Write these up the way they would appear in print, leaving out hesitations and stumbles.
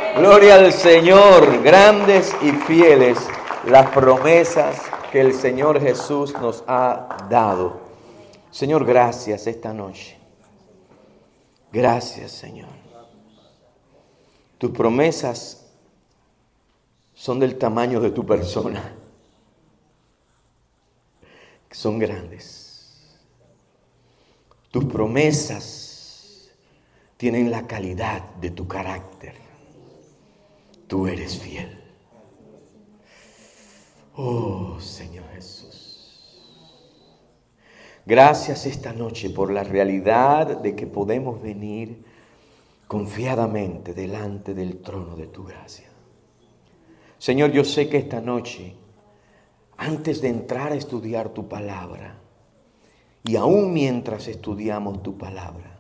Gloria al Señor, grandes y fieles las promesas que el Señor Jesús nos ha dado. Señor, gracias esta noche. Gracias, Señor. Tus promesas son del tamaño de tu persona. Son grandes. Tus promesas tienen la calidad de tu carácter. Tú eres fiel. Oh, Señor Jesús. Gracias esta noche por la realidad de que podemos venir confiadamente delante del trono de tu gracia. Señor, yo sé que esta noche, antes de entrar a estudiar tu palabra, y aún mientras estudiamos tu palabra,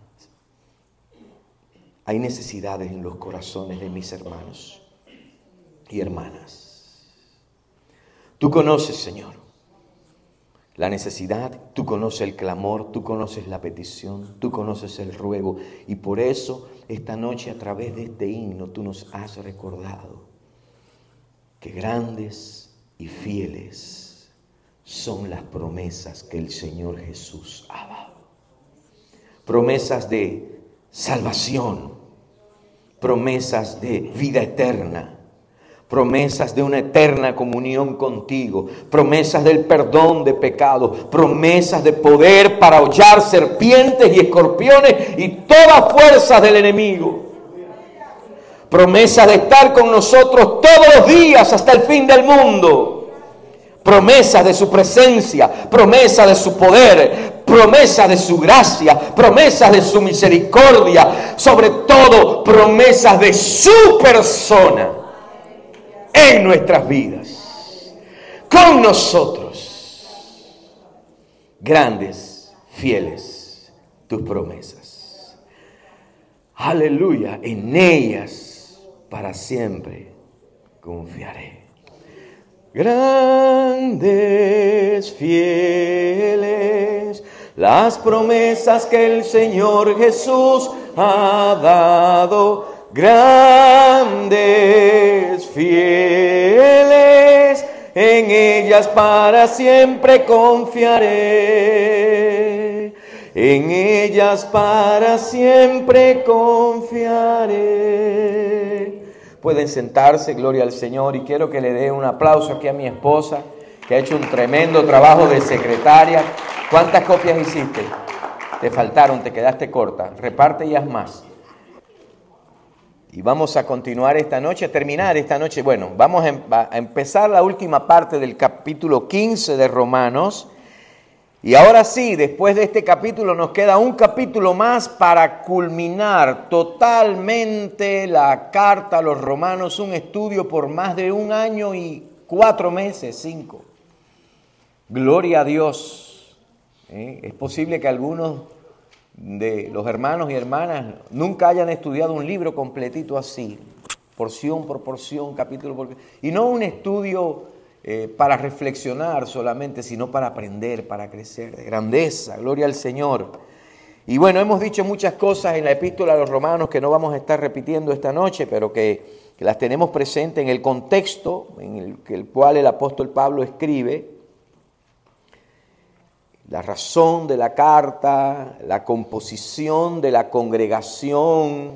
hay necesidades en los corazones de mis hermanos y hermanas. Tú conoces, Señor, la necesidad, tú conoces el clamor, tú conoces la petición, tú conoces el ruego. Y por eso, esta noche, a través de este himno, tú nos has recordado que grandes y fieles son las promesas que el Señor Jesús ha dado. Promesas de salvación, promesas de vida eterna, promesas de una eterna comunión contigo, promesas del perdón de pecados, promesas de poder para hollar serpientes y escorpiones y toda fuerza del enemigo. Promesas de estar con nosotros todos los días hasta el fin del mundo. Promesas de su presencia, promesas de su poder, promesas de su gracia, promesas de su misericordia, sobre todo promesas de su persona en nuestras vidas, con nosotros. Grandes, fieles tus promesas. Aleluya, en ellas para siempre confiaré. Grandes, fieles, las promesas que el Señor Jesús ha dado. Grandes, fieles, en ellas para siempre confiaré. En ellas para siempre confiaré. Pueden sentarse, gloria al Señor, y quiero que le dé un aplauso aquí a mi esposa, que ha hecho un tremendo trabajo de secretaria. ¿Cuántas copias hiciste? Te faltaron, te quedaste corta. Reparte y haz más. Y vamos a continuar esta noche, a terminar esta noche. Bueno, vamos a empezar la última parte del capítulo 15 de Romanos. Y ahora sí, después de este capítulo nos queda un capítulo más para culminar totalmente la carta a los romanos, un estudio por más de 1 año y 4 meses, 5. Gloria a Dios. Es posible que algunos de los hermanos y hermanas nunca hayan estudiado un libro completito así, porción por porción, capítulo por capítulo, y no un estudio para reflexionar solamente, sino para aprender, para crecer, de grandeza, gloria al Señor. Y bueno, hemos dicho muchas cosas en la epístola a los romanos que no vamos a estar repitiendo esta noche, pero que las tenemos presentes en el contexto en el cual el apóstol Pablo escribe, la razón de la carta, la composición de la congregación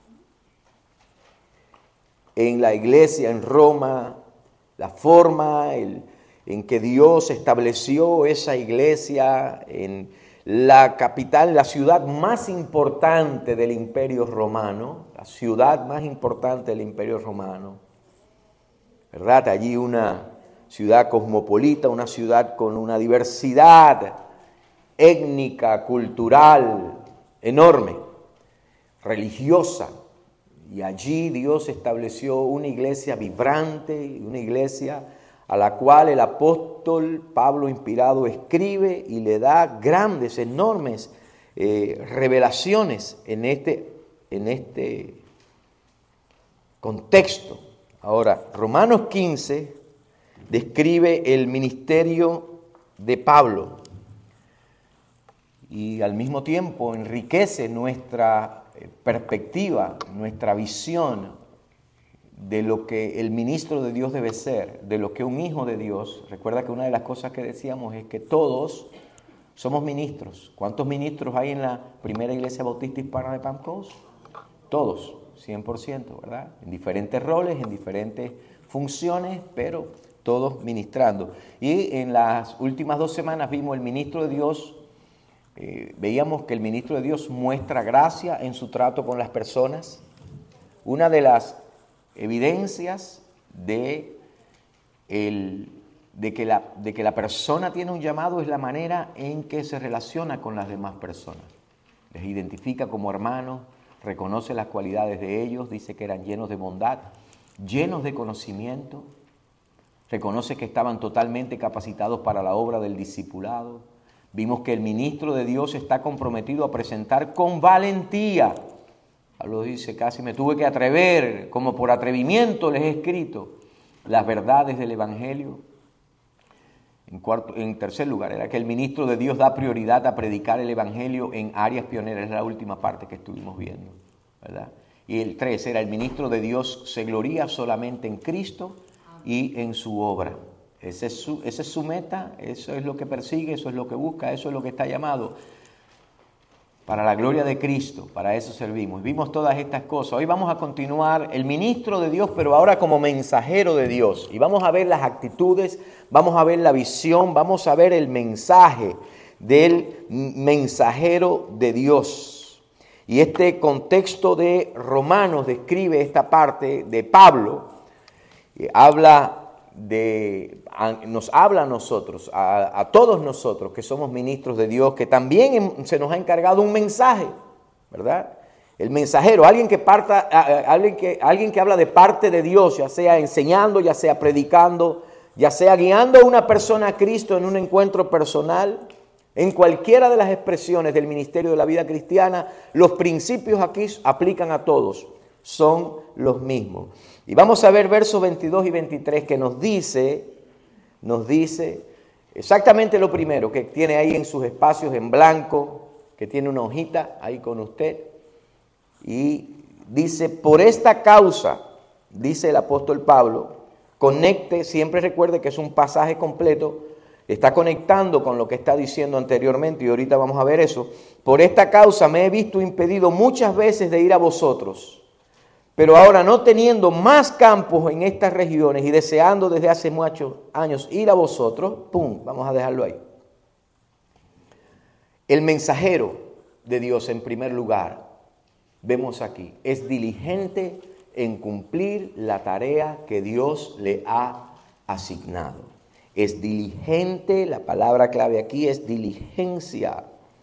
en la iglesia en Roma, la forma en que Dios estableció esa iglesia en la capital, la ciudad más importante del Imperio Romano, la ciudad más importante del Imperio Romano, ¿verdad? Allí una ciudad cosmopolita, una ciudad con una diversidad étnica, cultural, enorme, religiosa. Y allí Dios estableció una iglesia vibrante, una iglesia a la cual el apóstol Pablo inspirado escribe y le da grandes, enormes revelaciones en este contexto. Ahora, Romanos 15 describe el ministerio de Pablo y al mismo tiempo enriquece nuestra perspectiva, nuestra visión de lo que el ministro de Dios debe ser, de lo que un hijo de Dios. Recuerda que una de las cosas que decíamos es que todos somos ministros. ¿Cuántos ministros hay en la primera iglesia bautista hispana de Palm Coast? Todos, 100%, ¿verdad? En diferentes roles, en diferentes funciones, pero todos ministrando. Y en las últimas 2 semanas vimos el ministro de Dios, veíamos que el ministro de Dios muestra gracia en su trato con las personas. Una de las evidencias de que la persona tiene un llamado es la manera en que se relaciona con las demás personas. Les identifica como hermanos, reconoce las cualidades de ellos, dice que eran llenos de bondad, llenos de conocimiento, reconoce que estaban totalmente capacitados para la obra del discipulado. Vimos que el ministro de Dios está comprometido a presentar con valentía. Pablo dice, casi me tuve que atrever, como por atrevimiento les he escrito las verdades del Evangelio. En tercer lugar, era que el ministro de Dios da prioridad a predicar el Evangelio en áreas pioneras. Es la última parte que estuvimos viendo, ¿verdad? Y el 3 era el ministro de Dios se gloría solamente en Cristo y en su obra. Esa es su meta, eso es lo que persigue, eso es lo que busca, eso es lo que está llamado. Para la gloria de Cristo, para eso servimos. Vimos todas estas cosas. Hoy vamos a continuar el ministro de Dios, pero ahora como mensajero de Dios. Y vamos a ver las actitudes, vamos a ver la visión, vamos a ver el mensaje del mensajero de Dios. Y este contexto de Romanos describe esta parte de Pablo, nos habla a nosotros, a todos nosotros que somos ministros de Dios, que también se nos ha encargado un mensaje, ¿verdad? El mensajero, alguien que habla de parte de Dios, ya sea enseñando, ya sea predicando, ya sea guiando a una persona a Cristo en un encuentro personal, en cualquiera de las expresiones del ministerio de la vida cristiana, los principios aquí aplican a todos, son los mismos. Y vamos a ver versos 22 y 23 que nos dice exactamente lo primero que tiene ahí en sus espacios en blanco, que tiene una hojita ahí con usted. Y dice, por esta causa, dice el apóstol Pablo, conecte, siempre recuerde que es un pasaje completo, está conectando con lo que está diciendo anteriormente y ahorita vamos a ver eso. Por esta causa me he visto impedido muchas veces de ir a vosotros. Pero ahora, no teniendo más campos en estas regiones y deseando desde hace muchos años ir a vosotros, ¡pum!, vamos a dejarlo ahí. El mensajero de Dios, en primer lugar, vemos aquí, es diligente en cumplir la tarea que Dios le ha asignado. Es diligente, la palabra clave aquí es diligencia.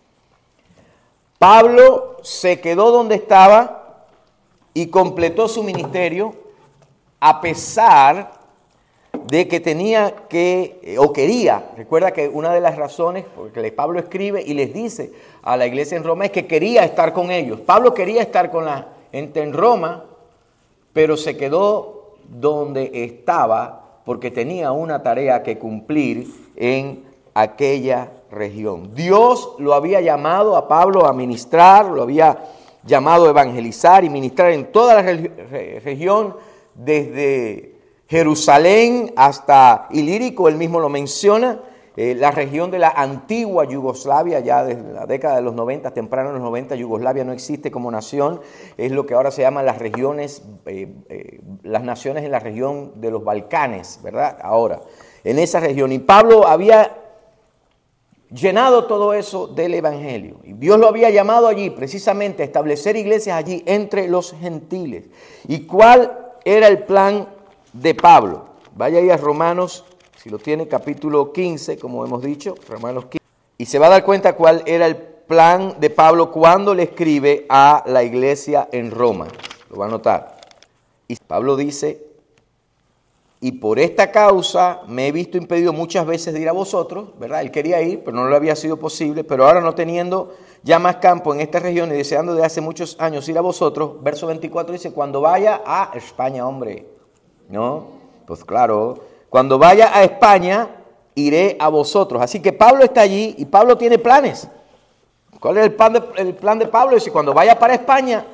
Pablo se quedó donde estaba y completó su ministerio a pesar de que quería. Recuerda que una de las razones, porque Pablo escribe y les dice a la iglesia en Roma, es que quería estar con ellos. Pablo quería estar con la gente en Roma, pero se quedó donde estaba porque tenía una tarea que cumplir en aquella región. Dios lo había llamado a Pablo a ministrar, lo había llamado a evangelizar y ministrar en toda la región, desde Jerusalén hasta Ilírico, él mismo lo menciona, la región de la antigua Yugoslavia, ya desde la década de los 90, temprano en los 90, Yugoslavia no existe como nación, es lo que ahora se llaman las regiones, las naciones en la región de los Balcanes, ¿verdad? Ahora, en esa región. Y Pablo había llenado todo eso del Evangelio. Y Dios lo había llamado allí, precisamente, a establecer iglesias allí entre los gentiles. ¿Y cuál era el plan de Pablo? Vaya ahí a Romanos, si lo tiene, capítulo 15, como hemos dicho, Romanos 15. Y se va a dar cuenta cuál era el plan de Pablo cuando le escribe a la iglesia en Roma. Lo va a notar. Y Pablo dice, y por esta causa me he visto impedido muchas veces de ir a vosotros, ¿verdad? Él quería ir, pero no le había sido posible, pero ahora no teniendo ya más campo en esta región y deseando de hace muchos años ir a vosotros, verso 24 dice, cuando vaya a España, hombre, ¿no? Pues claro, cuando vaya a España, iré a vosotros. Así que Pablo está allí y Pablo tiene planes. ¿Cuál es el plan de Pablo? Dice, cuando vaya para España,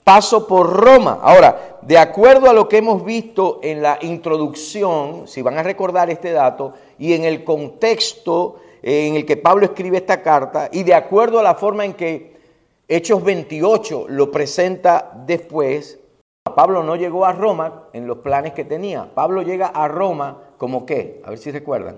paso por Roma. Ahora, de acuerdo a lo que hemos visto en la introducción, si van a recordar este dato, y en el contexto en el que Pablo escribe esta carta, y de acuerdo a la forma en que Hechos 28 lo presenta después, Pablo no llegó a Roma en los planes que tenía. Pablo llega a Roma como ¿qué? A ver si recuerdan.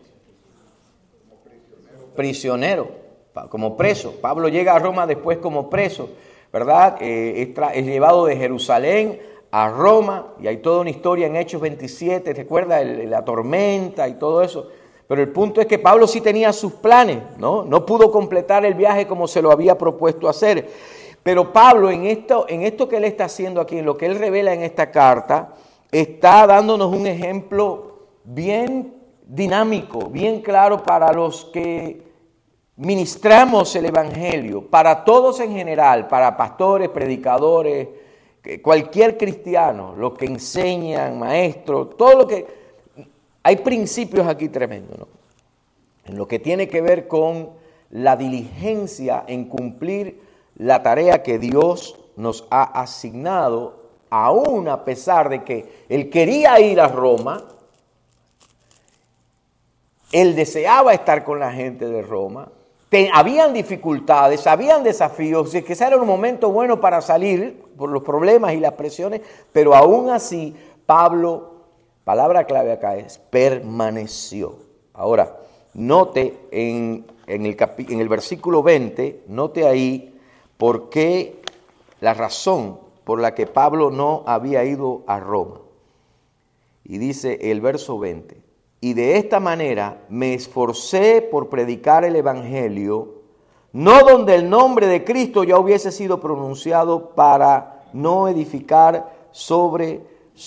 Prisionero, como preso. Pablo llega a Roma después como preso, ¿verdad? Es llevado de Jerusalén a Roma, y hay toda una historia en Hechos 27, ¿recuerda? La tormenta y todo eso. Pero el punto es que Pablo sí tenía sus planes, ¿no? No pudo completar el viaje como se lo había propuesto hacer. Pero Pablo, en esto que él está haciendo aquí, en lo que él revela en esta carta, está dándonos un ejemplo bien dinámico, bien claro para los que ministramos el Evangelio, para todos en general, para pastores, predicadores, cualquier cristiano, los que enseñan, maestros, todo lo que... Hay principios aquí tremendos, ¿no? En lo que tiene que ver con la diligencia en cumplir la tarea que Dios nos ha asignado, aún a pesar de que él quería ir a Roma, él deseaba estar con la gente de Roma, habían dificultades, habían desafíos, y que ese era un momento bueno para salir por los problemas y las presiones, pero aún así Pablo, palabra clave acá es permaneció. Ahora, note en el versículo 20, note ahí por qué la razón por la que Pablo no había ido a Roma. Y dice el verso 20, y de esta manera me esforcé por predicar el Evangelio, no donde el nombre de Cristo ya hubiese sido pronunciado, para no edificar sobre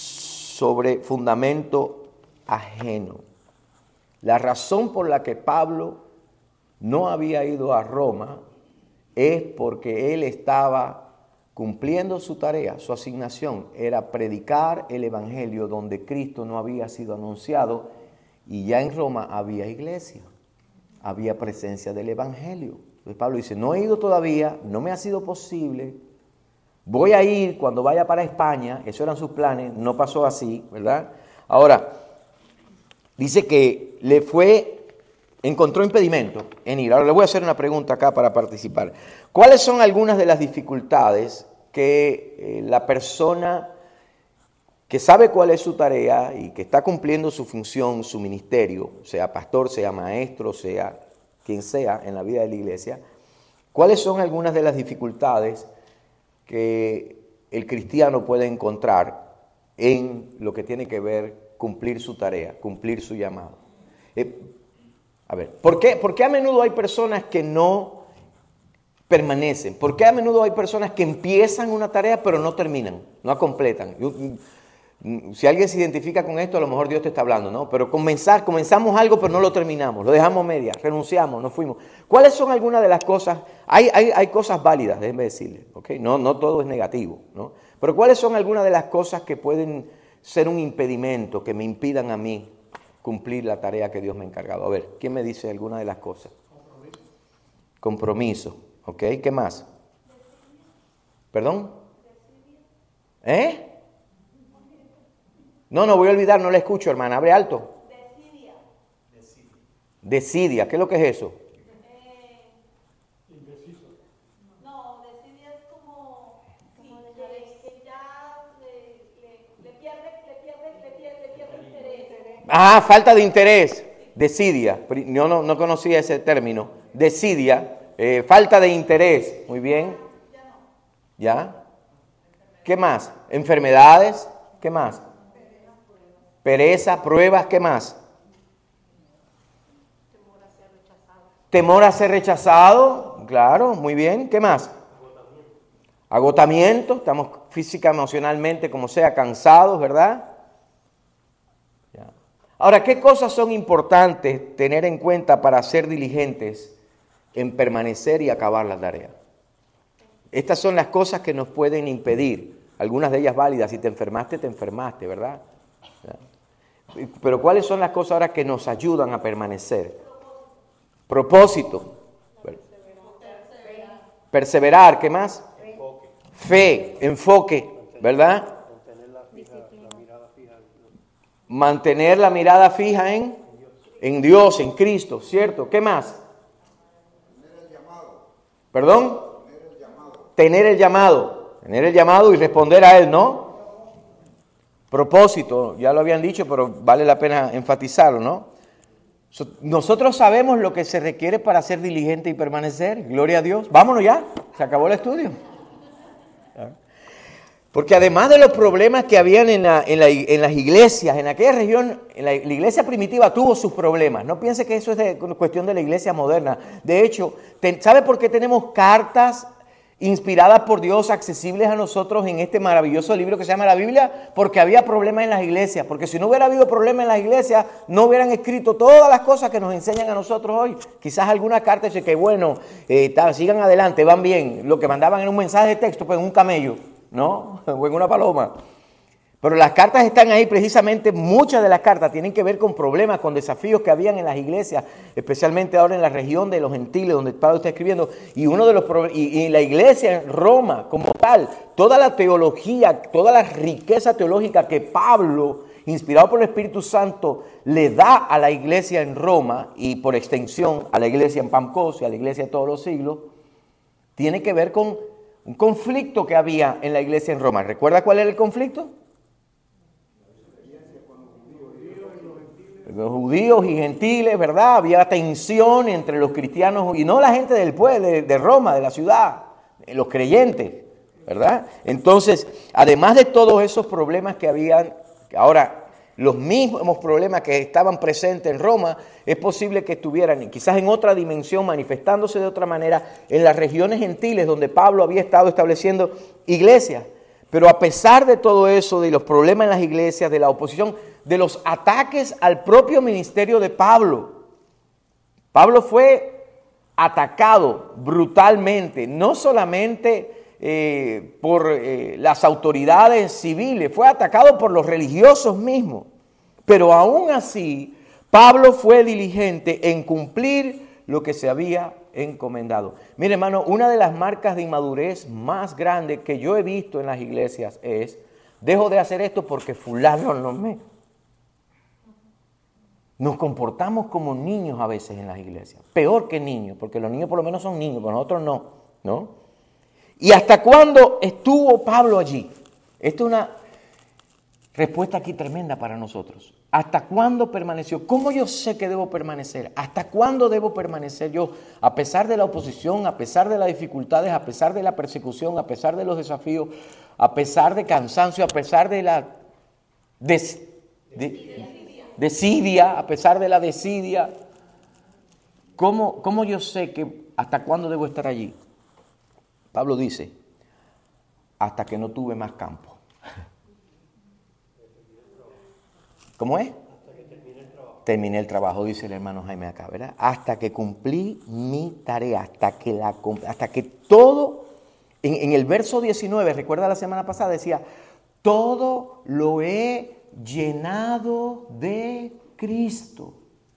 fundamento ajeno. La razón por la que Pablo no había ido a Roma es porque él estaba cumpliendo su tarea, su asignación era predicar el Evangelio donde Cristo no había sido anunciado, y ya en Roma había iglesia, había presencia del Evangelio. Entonces Pablo dice, no he ido todavía, no me ha sido posible, voy a ir cuando vaya para España. Esos eran sus planes, no pasó así, ¿verdad? Ahora, dice que encontró impedimento en ir. Ahora le voy a hacer una pregunta acá para participar. ¿Cuáles son algunas de las dificultades que la persona que sabe cuál es su tarea y que está cumpliendo su función, su ministerio, sea pastor, sea maestro, sea quien sea en la vida de la iglesia, cuáles son algunas de las dificultades que el cristiano puede encontrar en lo que tiene que ver cumplir su tarea, cumplir su llamado? A ver, ¿por qué a menudo hay personas que no permanecen? ¿Por qué a menudo hay personas que empiezan una tarea pero no terminan, no completan? Si alguien se identifica con esto, a lo mejor Dios te está hablando, ¿no? Pero comenzamos algo pero no lo terminamos, lo dejamos media, renunciamos, nos fuimos. ¿Cuáles son algunas de las cosas? Hay cosas válidas, déjenme decirles, ¿ok? No todo es negativo, ¿no? Pero ¿cuáles son algunas de las cosas que pueden ser un impedimento, que me impidan a mí cumplir la tarea que Dios me ha encargado? A ver, ¿quién me dice alguna de las cosas? Compromiso, ¿ok? ¿Qué más? ¿Perdón? ¿Eh? No voy a olvidar, no la escucho, hermana, abre alto. Desidia, ¿qué es lo que es eso? Indeciso. No, desidia es como que ya le pierde interés. Falta de interés. Desidia, no conocía ese término. Desidia, falta de interés. Muy bien. ¿Ya? ¿Qué más? Enfermedades, ¿qué más? Pereza, pruebas, ¿qué más? Temor a ser rechazado, claro, muy bien. ¿Qué más? Agotamiento, estamos física, emocionalmente, como sea, cansados, ¿verdad? Ya. Ahora, ¿qué cosas son importantes tener en cuenta para ser diligentes en permanecer y acabar la tarea? Estas son las cosas que nos pueden impedir, algunas de ellas válidas. Si te enfermaste, ¿verdad? Ya. Pero ¿cuáles son las cosas ahora que nos ayudan a permanecer? Propósito. Perseverar, ¿qué más? Fe, enfoque, ¿verdad? Mantener la mirada fija en Dios, en Cristo, ¿cierto? ¿Qué más? ¿Perdón? Tener el llamado y responder a él, ¿no? Propósito, ya lo habían dicho, pero vale la pena enfatizarlo, ¿no? Nosotros sabemos lo que se requiere para ser diligente y permanecer. Gloria a Dios. Vámonos ya, se acabó el estudio. Porque además de los problemas que habían en las iglesias, en aquella región, la iglesia primitiva tuvo sus problemas. No piense que eso es cuestión de la iglesia moderna. De hecho, ¿sabe por qué tenemos cartas inspiradas por Dios, accesibles a nosotros en este maravilloso libro que se llama la Biblia? Porque había problemas en las iglesias. Porque si no hubiera habido problemas en las iglesias, no hubieran escrito todas las cosas que nos enseñan a nosotros hoy. Quizás alguna carta dice que bueno, sigan adelante, van bien. Lo que mandaban en un mensaje de texto, pues en un camello, ¿no? O en una paloma. Pero las cartas están ahí precisamente, muchas de las cartas tienen que ver con problemas, con desafíos que habían en las iglesias, especialmente ahora en la región de los gentiles, donde Pablo está escribiendo. Y uno de los y la iglesia en Roma, como tal, toda la teología, toda la riqueza teológica que Pablo, inspirado por el Espíritu Santo, le da a la iglesia en Roma y por extensión a la iglesia en Pamcos y a la iglesia de todos los siglos, tiene que ver con un conflicto que había en la iglesia en Roma. ¿Recuerda cuál era el conflicto? Los judíos y gentiles, ¿verdad? Había tensión entre los cristianos y no la gente del pueblo, de Roma, de la ciudad, los creyentes, ¿verdad? Entonces, además de todos esos problemas que habían, ahora los mismos problemas que estaban presentes en Roma, es posible que estuvieran quizás en otra dimensión, manifestándose de otra manera en las regiones gentiles donde Pablo había estado estableciendo iglesias. Pero a pesar de todo eso, de los problemas en las iglesias, de la oposición, de los ataques al propio ministerio de Pablo, Pablo fue atacado brutalmente, no solamente por las autoridades civiles, fue atacado por los religiosos mismos. Pero aún así, Pablo fue diligente en cumplir lo que se había encomendado. Mire, hermano, una de las marcas de inmadurez más grandes que yo he visto en las iglesias es: dejo de hacer esto porque fulano no me... Nos comportamos como niños a veces en las iglesias, peor que niños, porque los niños por lo menos son niños, pero nosotros no, ¿no? ¿Y hasta cuándo estuvo Pablo allí? Esta es una respuesta aquí tremenda para nosotros. ¿Hasta cuándo permaneció? ¿Cómo yo sé que debo permanecer? ¿Hasta cuándo debo permanecer yo? A pesar de la oposición, a pesar de las dificultades, a pesar de la persecución, a pesar de los desafíos, a pesar de cansancio, a pesar de la desidia, a pesar de la desidia. ¿Cómo yo sé que hasta cuándo debo estar allí? Pablo dice, hasta que no tuve más campo. ¿Cómo es? Terminé el trabajo, dice el hermano Jaime acá, ¿verdad? Hasta que cumplí mi tarea, hasta que todo, en el verso 19, recuerda la semana pasada, decía, todo lo he llenado de Cristo.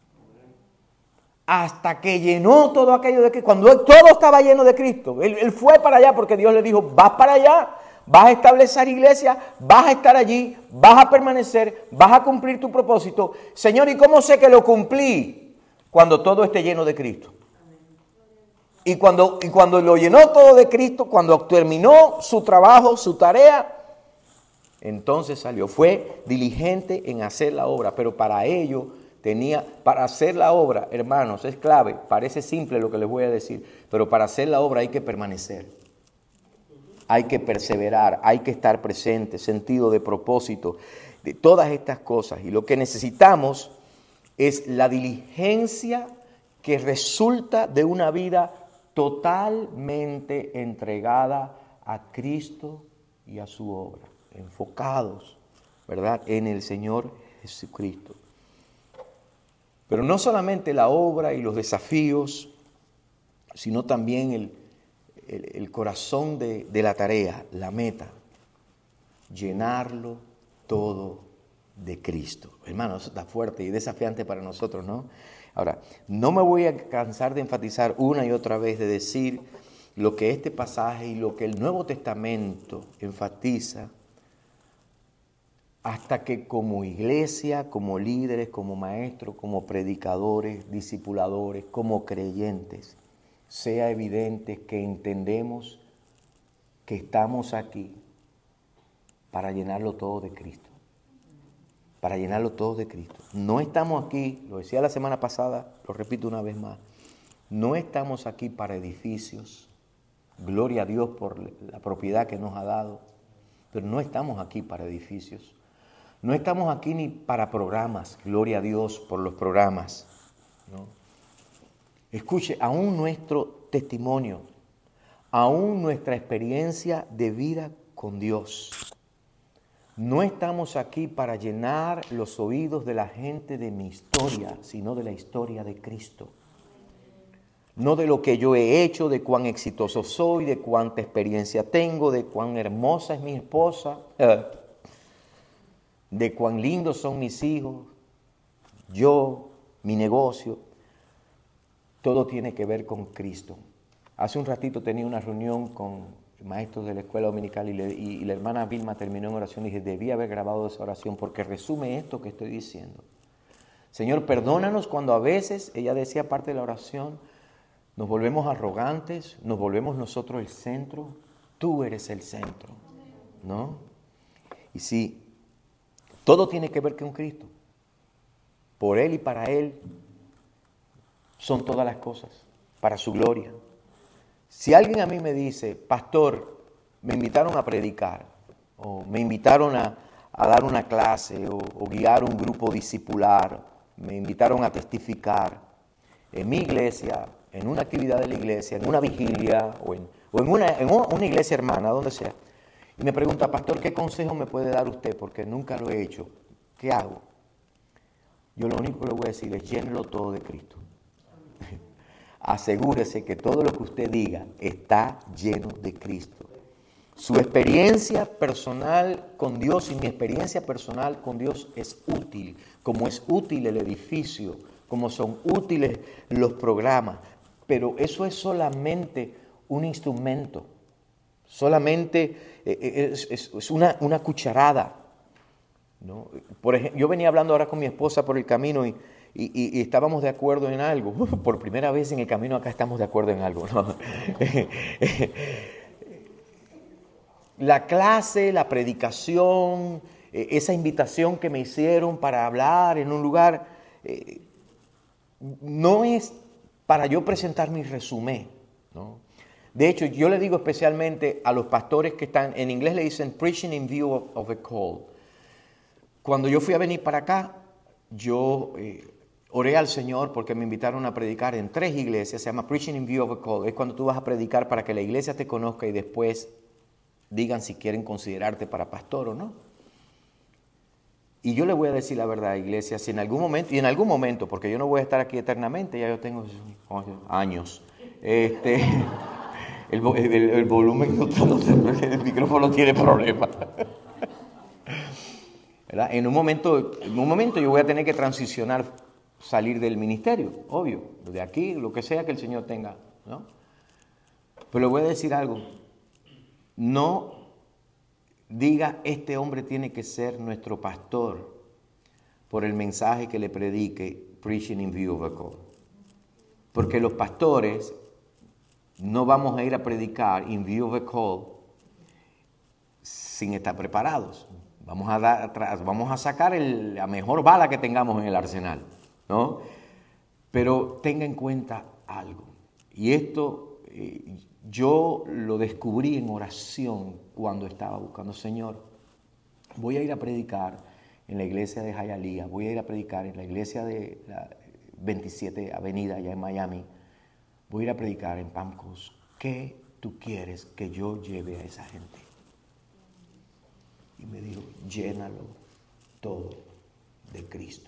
Hasta que llenó todo aquello de Cristo. Cuando todo estaba lleno de Cristo, él fue para allá porque Dios le dijo, vas para allá, vas a establecer iglesia, vas a estar allí, vas a permanecer, vas a cumplir tu propósito. Señor, ¿y cómo sé que lo cumplí? Cuando todo esté lleno de Cristo. Y cuando lo llenó todo de Cristo, cuando terminó su trabajo, su tarea, entonces salió. Fue diligente en hacer la obra, pero para ello para hacer la obra, hermanos, es clave. Parece simple lo que les voy a decir, pero para hacer la obra hay que permanecer. Hay que perseverar, hay que estar presente, sentido de propósito, de todas estas cosas. Y lo que necesitamos es la diligencia que resulta de una vida totalmente entregada a Cristo y a su obra, enfocados, ¿verdad?, en el Señor Jesucristo. Pero no solamente la obra y los desafíos, sino también el corazón de la tarea, la meta, llenarlo todo de Cristo. Hermano, eso está fuerte y desafiante para nosotros, ¿no? Ahora, no me voy a cansar de enfatizar una y otra vez, de decir lo que este pasaje y lo que el Nuevo Testamento enfatiza, hasta que como iglesia, como líderes, como maestros, como predicadores, discipuladores, como creyentes, sea evidente que entendemos que estamos aquí para llenarlo todo de Cristo. Para llenarlo todo de Cristo. No estamos aquí, lo decía la semana pasada, lo repito una vez más, no estamos aquí para edificios, gloria a Dios por la propiedad que nos ha dado, pero no estamos aquí para edificios. No estamos aquí ni para programas, gloria a Dios por los programas, ¿no? Escuche, aún nuestro testimonio, aún nuestra experiencia de vida con Dios. No estamos aquí para llenar los oídos de la gente de mi historia, sino de la historia de Cristo. No de lo que yo he hecho, de cuán exitoso soy, de cuánta experiencia tengo, de cuán hermosa es mi esposa, de cuán lindos son mis hijos, yo, mi negocio. Todo tiene que ver con Cristo. Hace un ratito tenía una reunión con maestros de la escuela dominical y la hermana Vilma terminó en oración y dije, debí haber grabado esa oración porque resume esto que estoy diciendo. Señor, perdónanos cuando a veces, ella decía parte de la oración, nos volvemos arrogantes, nos volvemos nosotros el centro, tú eres el centro, ¿no? Y sí, todo tiene que ver con Cristo. Por Él y para Él son todas las cosas, para su gloria. Si alguien a mí me dice, pastor, me invitaron a predicar, o me invitaron a dar una clase, o guiar un grupo discipular, me invitaron a testificar en mi iglesia, en una actividad de la iglesia, en una vigilia, o en una iglesia hermana, donde sea, y me pregunta, pastor, ¿qué consejo me puede dar usted? Porque nunca lo he hecho. ¿Qué hago? Yo lo único que le voy a decir es llénelo todo de Cristo. Asegúrese que todo lo que usted diga está lleno de Cristo. Su experiencia personal con Dios y mi experiencia personal con Dios es útil, como es útil el edificio, como son útiles los programas, pero eso es solamente un instrumento, solamente es una cucharada, ¿no? Por ejemplo, yo venía hablando ahora con mi esposa por el camino y estábamos de acuerdo en algo. Por primera vez en el camino acá estamos de acuerdo en algo, ¿no? La clase, la predicación, esa invitación que me hicieron para hablar en un lugar, no es para yo presentar mi resumen, ¿no? De hecho, yo le digo especialmente a los pastores que están, en inglés le dicen preaching in view of a call. Cuando yo fui a venir para acá, yo oré al Señor porque me invitaron a predicar en 3 iglesias, se llama preaching in view of a call. Es cuando tú vas a predicar para que la iglesia te conozca y después digan si quieren considerarte para pastor o no. Y yo le voy a decir la verdad, iglesia, si en algún momento, porque yo no voy a estar aquí eternamente, ya yo tengo años, el volumen, el micrófono tiene problemas. ¿Verdad? En un momento yo voy a tener que transicionar, salir del ministerio, obvio, de aquí, lo que sea que el Señor tenga, ¿no? Pero le voy a decir algo, no diga, este hombre tiene que ser nuestro pastor por el mensaje que le predique, preaching in view of a call. Porque los pastores no vamos a ir a predicar in view of a call sin estar preparados. Vamos a sacar la mejor bala que tengamos en el arsenal, ¿no? Pero tenga en cuenta algo. Y esto yo lo descubrí en oración cuando estaba buscando, Señor, voy a ir a predicar en la iglesia de Hialeah, voy a ir a predicar en la iglesia de la 27 Avenida allá en Miami, voy a ir a predicar en Palm Coast. ¿Qué tú quieres que yo lleve a esa gente? Y me dijo, llénalo todo de Cristo.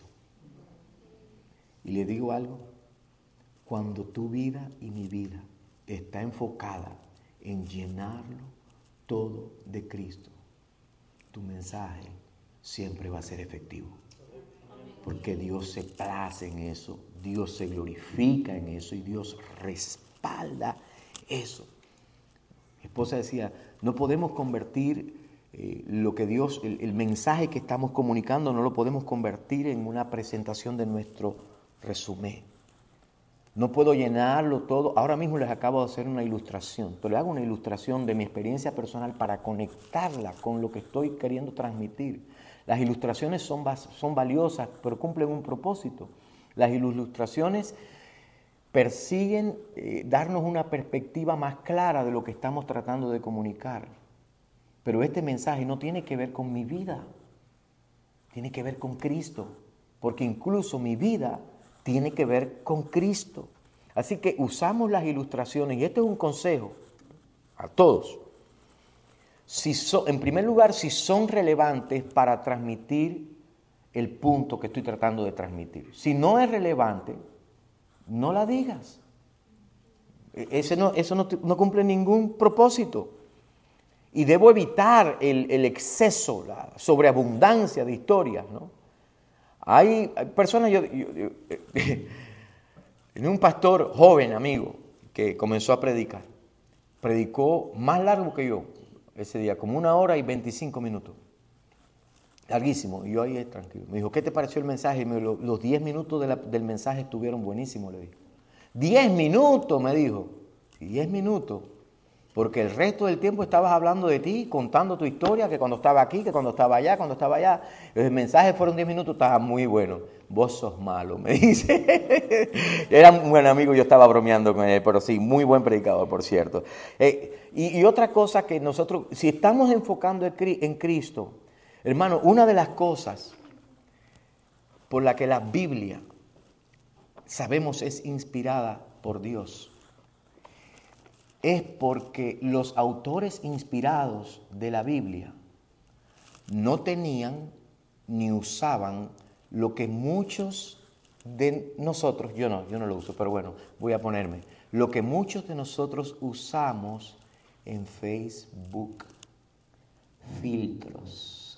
Y le digo algo, cuando tu vida y mi vida está enfocada en llenarlo todo de Cristo, tu mensaje siempre va a ser efectivo. Porque Dios se place en eso, Dios se glorifica en eso y Dios respalda eso. Mi esposa decía, no podemos convertir lo que Dios, el mensaje que estamos comunicando, no lo podemos convertir en una presentación de nuestro resumen. No puedo llenarlo todo. Ahora mismo les acabo de hacer una ilustración. Pero le hago una ilustración de mi experiencia personal para conectarla con lo que estoy queriendo transmitir. Las ilustraciones son valiosas, pero cumplen un propósito. Las ilustraciones persiguen darnos una perspectiva más clara de lo que estamos tratando de comunicar. Pero este mensaje no tiene que ver con mi vida. Tiene que ver con Cristo. Porque incluso mi vida tiene que ver con Cristo. Así que usamos las ilustraciones, y este es un consejo a todos. En primer lugar, si son relevantes para transmitir el punto que estoy tratando de transmitir. Si no es relevante, no la digas. Eso no cumple ningún propósito. Y debo evitar el exceso, la sobreabundancia de historias, ¿no? Hay personas, en un pastor joven, amigo, que comenzó a predicar. Predicó más largo que yo ese día, como 1 hora y 25 minutos. Larguísimo. Y yo ahí tranquilo. Me dijo, ¿qué te pareció el mensaje? Y me dijo, los 10 minutos del mensaje estuvieron buenísimos, le dije. 10 minutos, me dijo. 10 minutos. Porque el resto del tiempo estabas hablando de ti, contando tu historia, que cuando estaba aquí, que cuando estaba allá, Los mensajes fueron 10 minutos, estaba muy bueno. Vos sos malo, me dice. Era un buen amigo, yo estaba bromeando con él, pero sí, muy buen predicador, por cierto. Y otra cosa que nosotros, si estamos enfocando en Cristo, hermano, una de las cosas por la que la Biblia, sabemos, es inspirada por Dios, es porque los autores inspirados de la Biblia no tenían ni usaban lo que muchos de nosotros, yo no lo uso, pero bueno, voy a ponerme, lo que muchos de nosotros usamos en Facebook, filtros.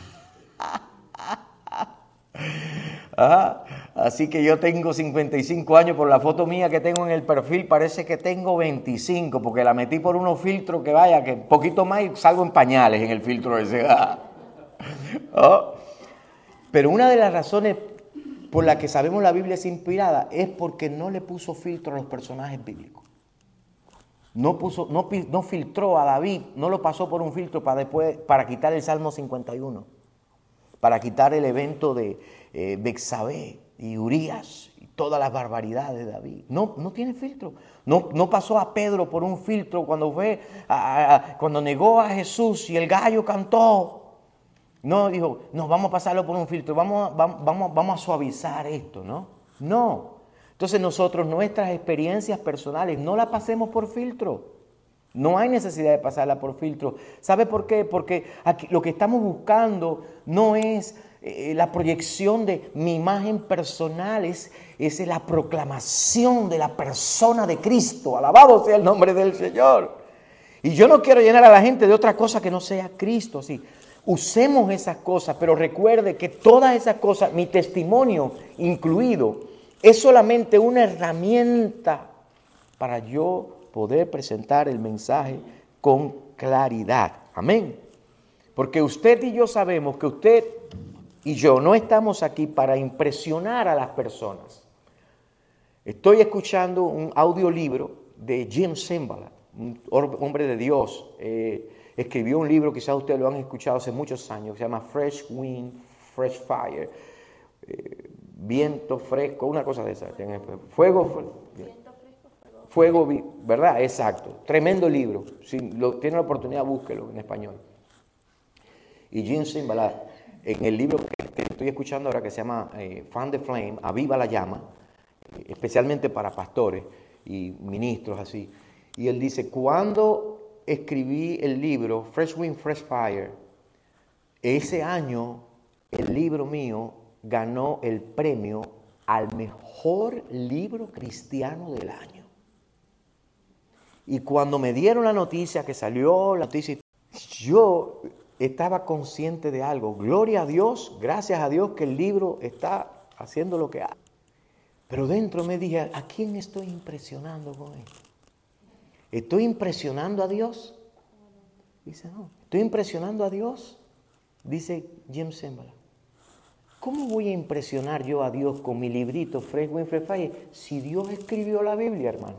Así que yo tengo 55 años, por la foto mía que tengo en el perfil parece que tengo 25, porque la metí por unos filtros que vaya, que poquito más y salgo en pañales en el filtro ese. Pero una de las razones por las que sabemos la Biblia es inspirada es porque no le puso filtro a los personajes bíblicos. No filtró a David, no lo pasó por un filtro para quitar el Salmo 51, para quitar el evento de Betsabé y Urías y todas las barbaridades de David. No tiene filtro. No pasó a Pedro por un filtro cuando cuando negó a Jesús y el gallo cantó. No dijo, no, vamos a pasarlo por un filtro, vamos a suavizar esto, ¿no? No. Entonces nosotros, nuestras experiencias personales, no las pasemos por filtro. No hay necesidad de pasarla por filtro. ¿Sabe por qué? Porque aquí lo que estamos buscando no es la proyección de mi imagen personal, es la proclamación de la persona de Cristo. Alabado sea el nombre del Señor. Y yo no quiero llenar a la gente de otra cosa que no sea Cristo. Así, usemos esas cosas, pero recuerde que todas esas cosas, mi testimonio incluido, es solamente una herramienta para yo poder presentar el mensaje con claridad. Amén. Porque usted y yo sabemos que usted y yo no estamos aquí para impresionar a las personas. Estoy escuchando un audiolibro de Jim Cymbala, un hombre de Dios. Escribió un libro, quizás ustedes lo han escuchado hace muchos años, que se llama Fresh Wind, Fresh Fire. Viento fresco, una cosa de esa. Fuego, ¿verdad? Exacto. Tremendo libro. Si tiene la oportunidad, búsquelo en español. Y Jim Cymbala, en el libro que estoy escuchando ahora, que se llama Fan the Flame, Aviva la Llama, especialmente para pastores y ministros así. Y él dice, cuando escribí el libro Fresh Wind, Fresh Fire, ese año el libro mío ganó el premio al mejor libro cristiano del año. Y cuando me dieron la noticia, que salió la noticia, yo estaba consciente de algo. Gloria a Dios, gracias a Dios que el libro está haciendo lo que hace. Pero dentro me dije, ¿a quién estoy impresionando con esto? ¿Estoy impresionando a Dios? Dice, no. ¿Estoy impresionando a Dios? Dice Jim Cymbala. ¿Cómo voy a impresionar yo a Dios con mi librito Fresh Wind Fresh Fire si Dios escribió la Biblia, hermano?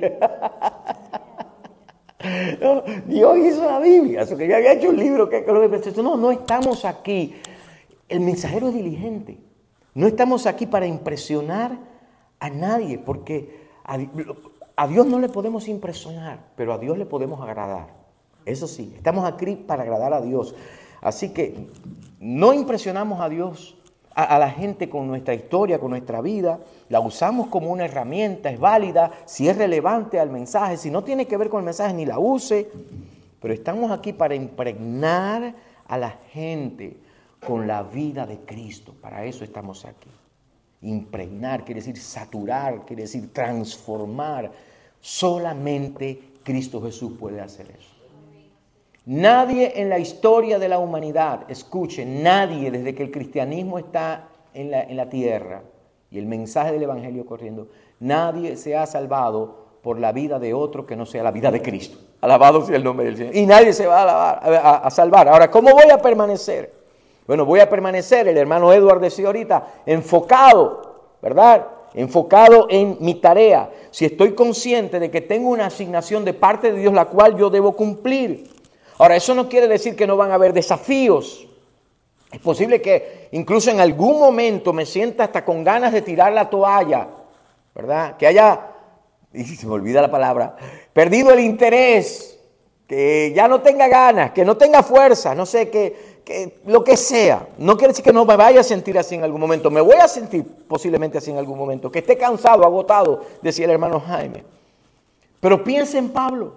No, Dios hizo la Biblia, eso que yo había hecho un libro que no estamos aquí. El mensajero es diligente. No estamos aquí para impresionar a nadie, porque a Dios no le podemos impresionar, pero a Dios le podemos agradar. Eso sí, estamos aquí para agradar a Dios. Así que no impresionamos a Dios, a la gente con nuestra historia, con nuestra vida. La usamos como una herramienta, es válida, si es relevante al mensaje. Si no tiene que ver con el mensaje, ni la use. Pero estamos aquí para impregnar a la gente con la vida de Cristo. Para eso estamos aquí. Impregnar quiere decir saturar, quiere decir transformar. Solamente Cristo Jesús puede hacer eso. Nadie en la historia de la humanidad, escuche, nadie desde que el cristianismo está en la tierra y el mensaje del evangelio corriendo, nadie se ha salvado por la vida de otro que no sea la vida de Cristo. Alabado sea el nombre del Señor. Y nadie se va a salvar. Ahora, ¿cómo voy a permanecer? Bueno, voy a permanecer, el hermano Edward decía ahorita, enfocado, ¿verdad? Enfocado en mi tarea. Si estoy consciente de que tengo una asignación de parte de Dios la cual yo debo cumplir. Ahora, eso no quiere decir que no van a haber desafíos. Es posible que incluso en algún momento me sienta hasta con ganas de tirar la toalla, ¿verdad? Que haya, y se me olvida la palabra, perdido el interés, que ya no tenga ganas, que no tenga fuerza, no sé, que lo que sea. No quiere decir que no me vaya a sentir así en algún momento. Me voy a sentir posiblemente así en algún momento, que esté cansado, agotado, decía el hermano Jaime. Pero piensa en Pablo.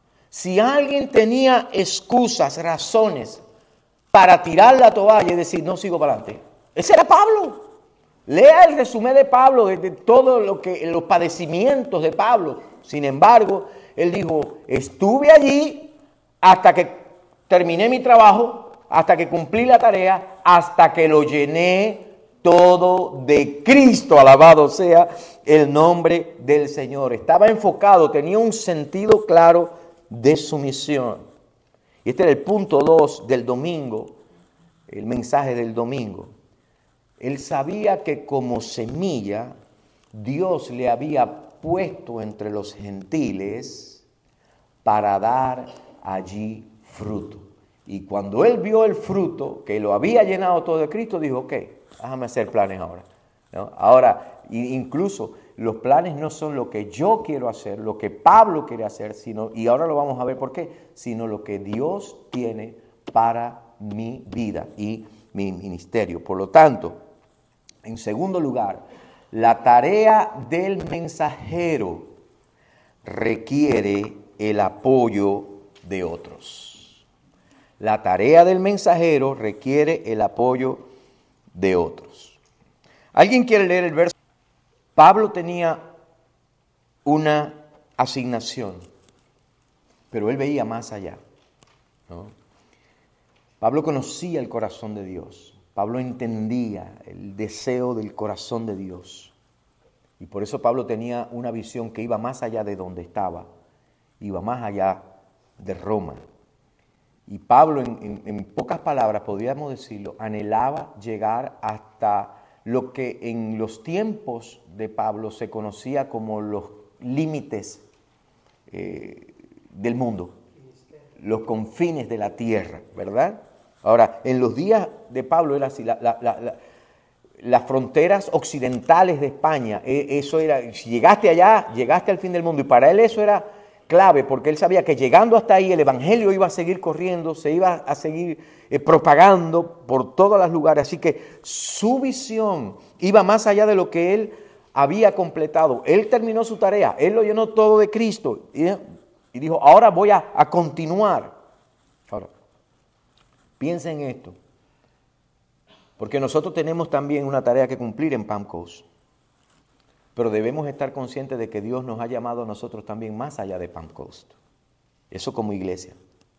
Si alguien tenía excusas, razones para tirar la toalla y decir, no sigo para adelante, ese era Pablo. Lea el resumen de Pablo, de todo los padecimientos de Pablo. Sin embargo, él dijo, estuve allí hasta que terminé mi trabajo, hasta que cumplí la tarea, hasta que lo llené todo de Cristo. Alabado sea el nombre del Señor. Estaba enfocado, tenía un sentido claro de su misión. Y este era el punto 2 del domingo, el mensaje del domingo. Él sabía que como semilla Dios le había puesto entre los gentiles para dar allí fruto. Y cuando él vio el fruto, que lo había llenado todo de Cristo, dijo, ok, déjame hacer planes ahora, ¿no? Ahora, incluso los planes no son lo que yo quiero hacer, lo que Pablo quiere hacer, sino, y ahora lo vamos a ver por qué, sino lo que Dios tiene para mi vida y mi ministerio. Por lo tanto, en segundo lugar, la tarea del mensajero requiere el apoyo de otros. La tarea del mensajero requiere el apoyo de otros. ¿Alguien quiere leer el verso? Pablo tenía una asignación, pero él veía más allá, ¿no? Pablo conocía el corazón de Dios. Pablo entendía el deseo del corazón de Dios. Y por eso Pablo tenía una visión que iba más allá de donde estaba, iba más allá de Roma. Y Pablo, en pocas palabras, podríamos decirlo, anhelaba llegar hasta lo que en los tiempos de Pablo se conocía como los límites del mundo, los confines de la tierra, ¿verdad? Ahora, en los días de Pablo era así, las fronteras occidentales de España, eso era, si llegaste allá, llegaste al fin del mundo, y para él eso era clave, porque él sabía que llegando hasta ahí el evangelio iba a seguir corriendo, se iba a seguir propagando por todos los lugares, así que su visión iba más allá de lo que él había completado. Él terminó su tarea, él lo llenó todo de Cristo y dijo, ahora voy a continuar. Ahora, piensa en esto, porque nosotros tenemos también una tarea que cumplir en Palm Coast. Pero debemos estar conscientes de que Dios nos ha llamado a nosotros también más allá de Palm Coast. Eso como iglesia.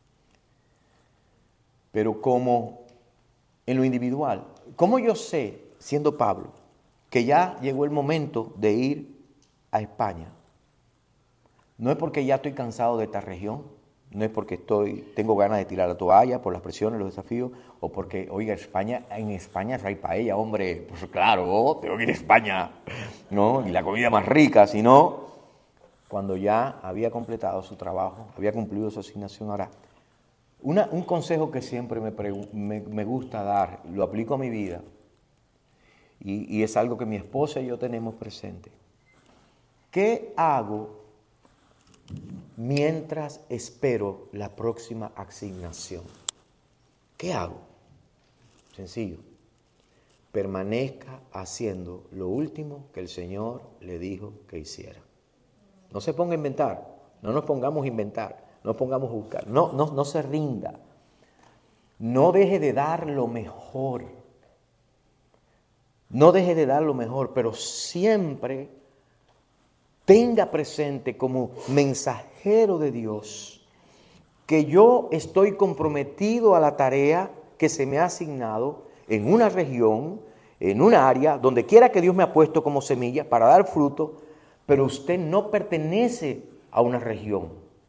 Pero como en lo individual, ¿cómo yo sé, siendo Pablo, que ya llegó el momento de ir a España? No es porque ya estoy cansado de esta región, no es porque tengo ganas de tirar la toalla por las presiones, los desafíos, o porque, oiga, en España hay paella, hombre, pues claro, tengo que ir a España, ¿no? Y la comida más rica, sino cuando ya había completado su trabajo, había cumplido su asignación. Ahora, un consejo que siempre me gusta dar, lo aplico a mi vida, y es algo que mi esposa y yo tenemos presente. ¿Qué hago mientras espero la próxima asignación? ¿Qué hago? Sencillo. Permanezca haciendo lo último que el Señor le dijo que hiciera. No se ponga a inventar, no nos pongamos a inventar, no pongamos a buscar, no se rinda. No deje de dar lo mejor. No deje de dar lo mejor, pero siempre tenga presente como mensajero de Dios que yo estoy comprometido a la tarea que se me ha asignado en una región, en un área, donde quiera que Dios me ha puesto como semilla para dar fruto, pero usted no pertenece a una región.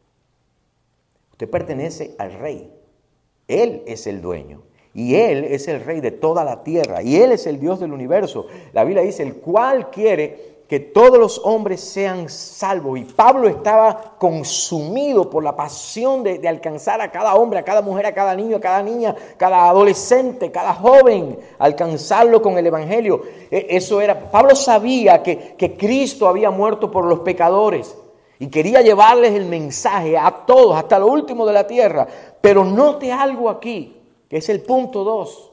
Usted pertenece al Rey. Él es el dueño. Y Él es el Rey de toda la tierra. Y Él es el Dios del universo. La Biblia dice, el cual quiere que todos los hombres sean salvos. Y Pablo estaba consumido por la pasión de alcanzar a cada hombre, a cada mujer, a cada niño, a cada niña, cada adolescente, cada joven, alcanzarlo con el Evangelio. Pablo sabía que Cristo había muerto por los pecadores y quería llevarles el mensaje a todos, hasta lo último de la tierra. Pero note algo aquí, que es el punto 2.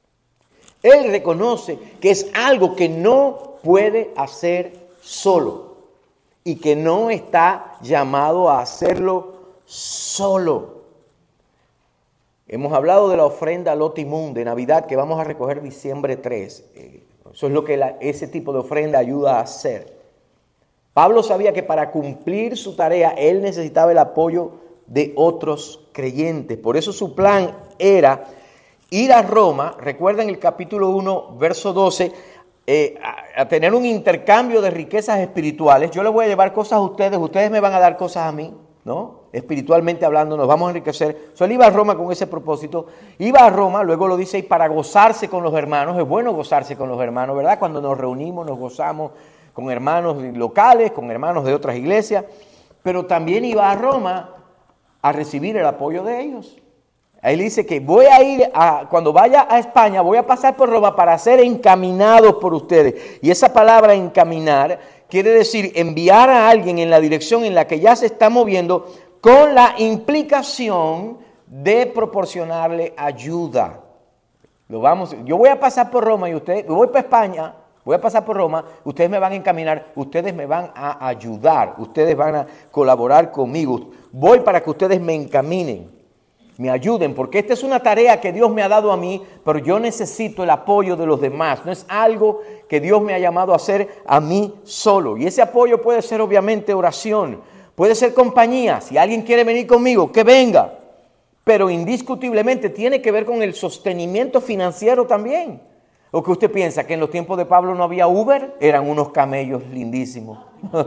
Él reconoce que es algo que no puede hacer solo y que no está llamado a hacerlo solo. Hemos hablado de la ofrenda Lotimún de Navidad que vamos a recoger diciembre 3. Eso es lo que ese tipo de ofrenda ayuda a hacer. Pablo sabía que para cumplir su tarea él necesitaba el apoyo de otros creyentes. Por eso su plan era ir a Roma, recuerden el capítulo 1, verso 12, a tener un intercambio de riquezas espirituales. Yo les voy a llevar cosas a ustedes me van a dar cosas a mí, ¿no? Espiritualmente hablando, nos vamos a enriquecer. Él iba a Roma con ese propósito. Iba a Roma, luego lo dice, y para gozarse con los hermanos. Es bueno gozarse con los hermanos, ¿verdad? Cuando nos reunimos, nos gozamos con hermanos locales, con hermanos de otras iglesias. Pero también iba a Roma a recibir el apoyo de ellos. Ahí dice que cuando vaya a España, voy a pasar por Roma para ser encaminado por ustedes. Y esa palabra encaminar quiere decir enviar a alguien en la dirección en la que ya se está moviendo con la implicación de proporcionarle ayuda. Yo voy a pasar por Roma y voy para España, voy a pasar por Roma, ustedes me van a encaminar, ustedes me van a ayudar, ustedes van a colaborar conmigo. Voy para que ustedes me encaminen. Me ayuden, porque esta es una tarea que Dios me ha dado a mí, pero yo necesito el apoyo de los demás. No es algo que Dios me ha llamado a hacer a mí solo. Y ese apoyo puede ser obviamente oración, puede ser compañía. Si alguien quiere venir conmigo, que venga. Pero indiscutiblemente tiene que ver con el sostenimiento financiero también. ¿O que usted piensa que en los tiempos de Pablo no había Uber? Eran unos camellos lindísimos.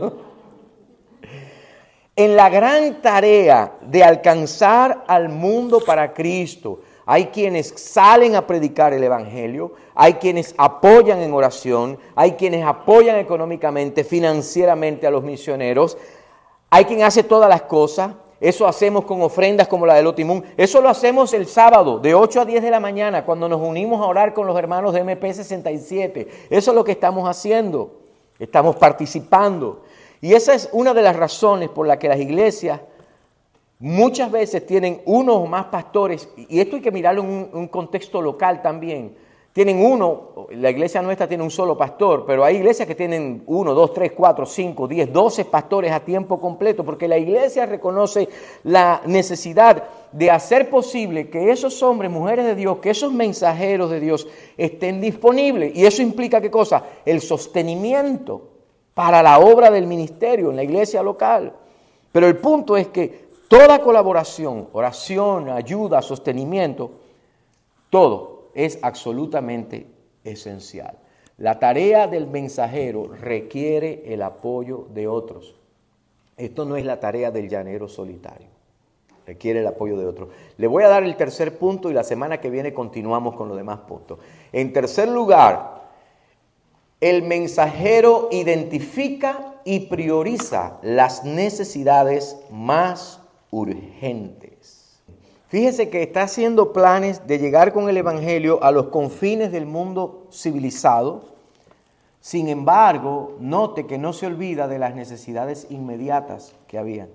En la gran tarea de alcanzar al mundo para Cristo, hay quienes salen a predicar el Evangelio, hay quienes apoyan en oración, hay quienes apoyan económicamente, financieramente a los misioneros, hay quien hace todas las cosas. Eso hacemos con ofrendas como la de Lotimún. Eso lo hacemos el sábado de 8 a 10 de la mañana cuando nos unimos a orar con los hermanos de MP67. Eso es lo que estamos haciendo, estamos participando. Y esa es una de las razones por las que las iglesias muchas veces tienen uno o más pastores, y esto hay que mirarlo en un contexto local también. La iglesia nuestra tiene un solo pastor, pero hay iglesias que tienen 1, 2, 3, 4, 5, 10, 12 pastores a tiempo completo, porque la iglesia reconoce la necesidad de hacer posible que esos hombres, mujeres de Dios, que esos mensajeros de Dios estén disponibles. Y eso implica ¿qué cosa? El sostenimiento para la obra del ministerio en la iglesia local. Pero el punto es que toda colaboración, oración, ayuda, sostenimiento, todo es absolutamente esencial. La tarea del mensajero requiere el apoyo de otros. Esto no es la tarea del llanero solitario. Requiere el apoyo de otros. Le voy a dar el tercer punto y la semana que viene continuamos con los demás puntos. En tercer lugar, el mensajero identifica y prioriza las necesidades más urgentes. Fíjese que está haciendo planes de llegar con el evangelio a los confines del mundo civilizado. Sin embargo, note que no se olvida de las necesidades inmediatas que habían.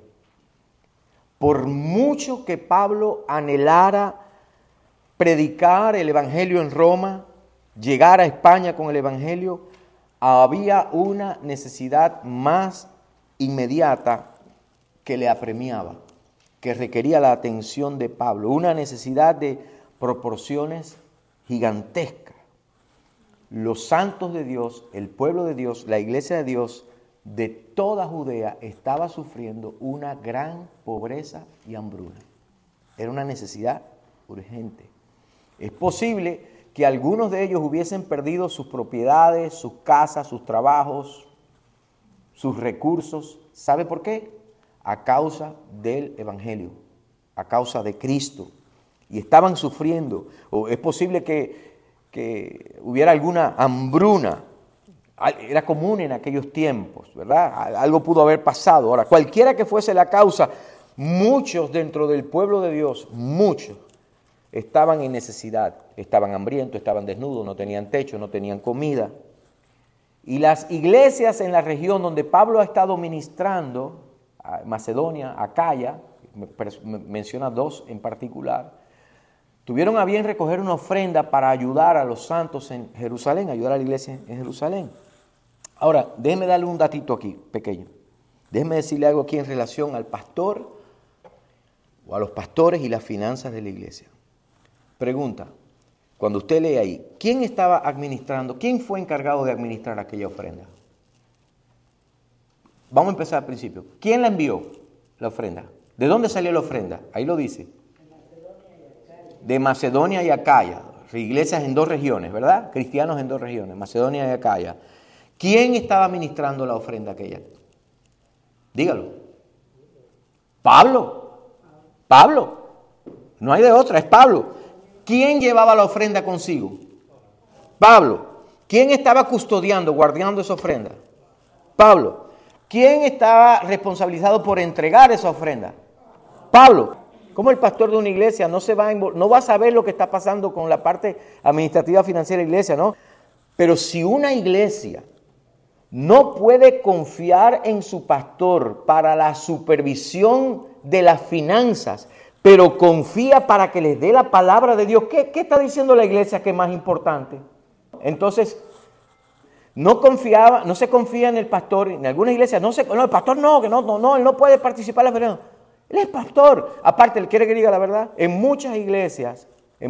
Por mucho que Pablo anhelara predicar el evangelio en Roma, llegar a España con el evangelio, había una necesidad más inmediata que le apremiaba, que requería la atención de Pablo, una necesidad de proporciones gigantescas. Los santos de Dios, el pueblo de Dios, la iglesia de Dios de toda Judea estaba sufriendo una gran pobreza y hambruna. Era una necesidad urgente. Es posible que algunos de ellos hubiesen perdido sus propiedades, sus casas, sus trabajos, sus recursos. ¿Sabe por qué? A causa del evangelio, a causa de Cristo. Y estaban sufriendo. O es posible que hubiera alguna hambruna. Era común en aquellos tiempos, ¿verdad? Algo pudo haber pasado. Ahora, cualquiera que fuese la causa, muchos dentro del pueblo de Dios, muchos, estaban en necesidad, estaban hambrientos, estaban desnudos, no tenían techo, no tenían comida. Y las iglesias en la región donde Pablo ha estado ministrando, Macedonia, Acaya, menciona dos en particular, tuvieron a bien recoger una ofrenda para ayudar a los santos en Jerusalén, ayudar a la iglesia en Jerusalén. Ahora, déjeme darle un datito aquí, pequeño. Déjeme decirle algo aquí en relación al pastor o a los pastores y las finanzas de la iglesia. Pregunta, cuando usted lee ahí, ¿quién estaba administrando? ¿Quién fue encargado de administrar aquella ofrenda? Vamos a empezar al principio. ¿Quién la envió, la ofrenda? ¿De dónde salió la ofrenda? Ahí lo dice. De Macedonia y Acaya. Iglesias en dos regiones, ¿verdad? Cristianos en dos regiones, Macedonia y Acaya. ¿Quién estaba administrando la ofrenda aquella? Dígalo. Pablo. Pablo. No hay de otra, es Pablo. ¿Quién llevaba la ofrenda consigo? Pablo. ¿Quién estaba custodiando, guardando esa ofrenda? Pablo. ¿Quién estaba responsabilizado por entregar esa ofrenda? Pablo. ¿Cómo el pastor de una iglesia no va a saber lo que está pasando con la parte administrativa financiera de la iglesia, no? Pero si una iglesia no puede confiar en su pastor para la supervisión de las finanzas, pero confía para que les dé la palabra de Dios, ¿qué está diciendo la iglesia que es más importante? Entonces, no se confía en el pastor, en algunas iglesias, el pastor él no puede participar en la finanza. Él es pastor. Aparte, él quiere que diga la verdad. En muchas iglesias,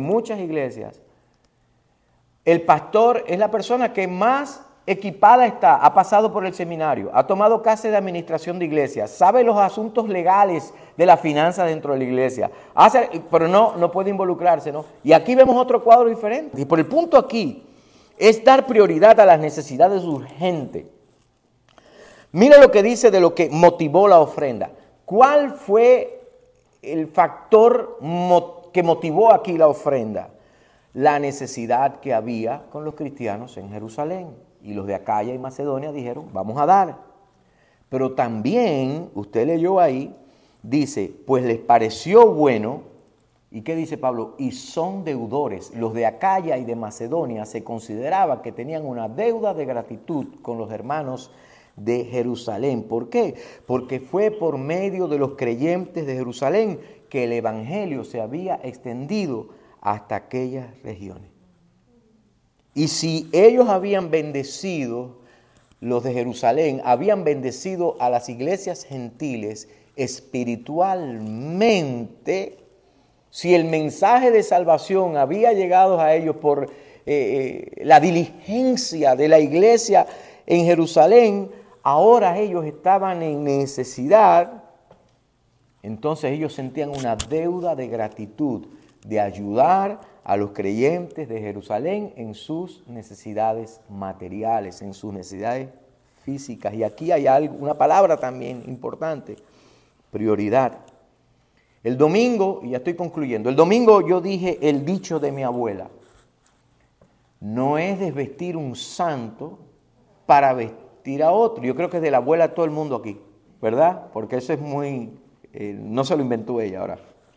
el pastor es la persona que más equipada está, ha pasado por el seminario, ha tomado clases de administración de iglesia, sabe los asuntos legales de la finanza dentro de la iglesia, pero no puede involucrarse, ¿no? Y aquí vemos otro cuadro diferente. Y por el punto aquí es dar prioridad a las necesidades urgentes. Mira lo que dice de lo que motivó la ofrenda. ¿Cuál fue el factor que motivó aquí la ofrenda? La necesidad que había con los cristianos en Jerusalén. Y los de Acaya y Macedonia dijeron, vamos a dar. Pero también, usted leyó ahí, dice, pues les pareció bueno. ¿Y qué dice Pablo? Y son deudores. Los de Acaya y de Macedonia se consideraba que tenían una deuda de gratitud con los hermanos de Jerusalén. ¿Por qué? Porque fue por medio de los creyentes de Jerusalén que el evangelio se había extendido hasta aquellas regiones. Y si ellos habían bendecido, los de Jerusalén, habían bendecido a las iglesias gentiles espiritualmente, si el mensaje de salvación había llegado a ellos por la diligencia de la iglesia en Jerusalén, ahora ellos estaban en necesidad, entonces ellos sentían una deuda de gratitud, de ayudar a los creyentes de Jerusalén en sus necesidades materiales, en sus necesidades físicas. Y aquí hay una palabra también importante, prioridad. El domingo, y ya estoy concluyendo, el domingo yo dije el dicho de mi abuela: no es desvestir un santo para vestir a otro. Yo creo que es de la abuela de todo el mundo aquí, ¿verdad? Porque eso es muy, no se lo inventó ella ahora.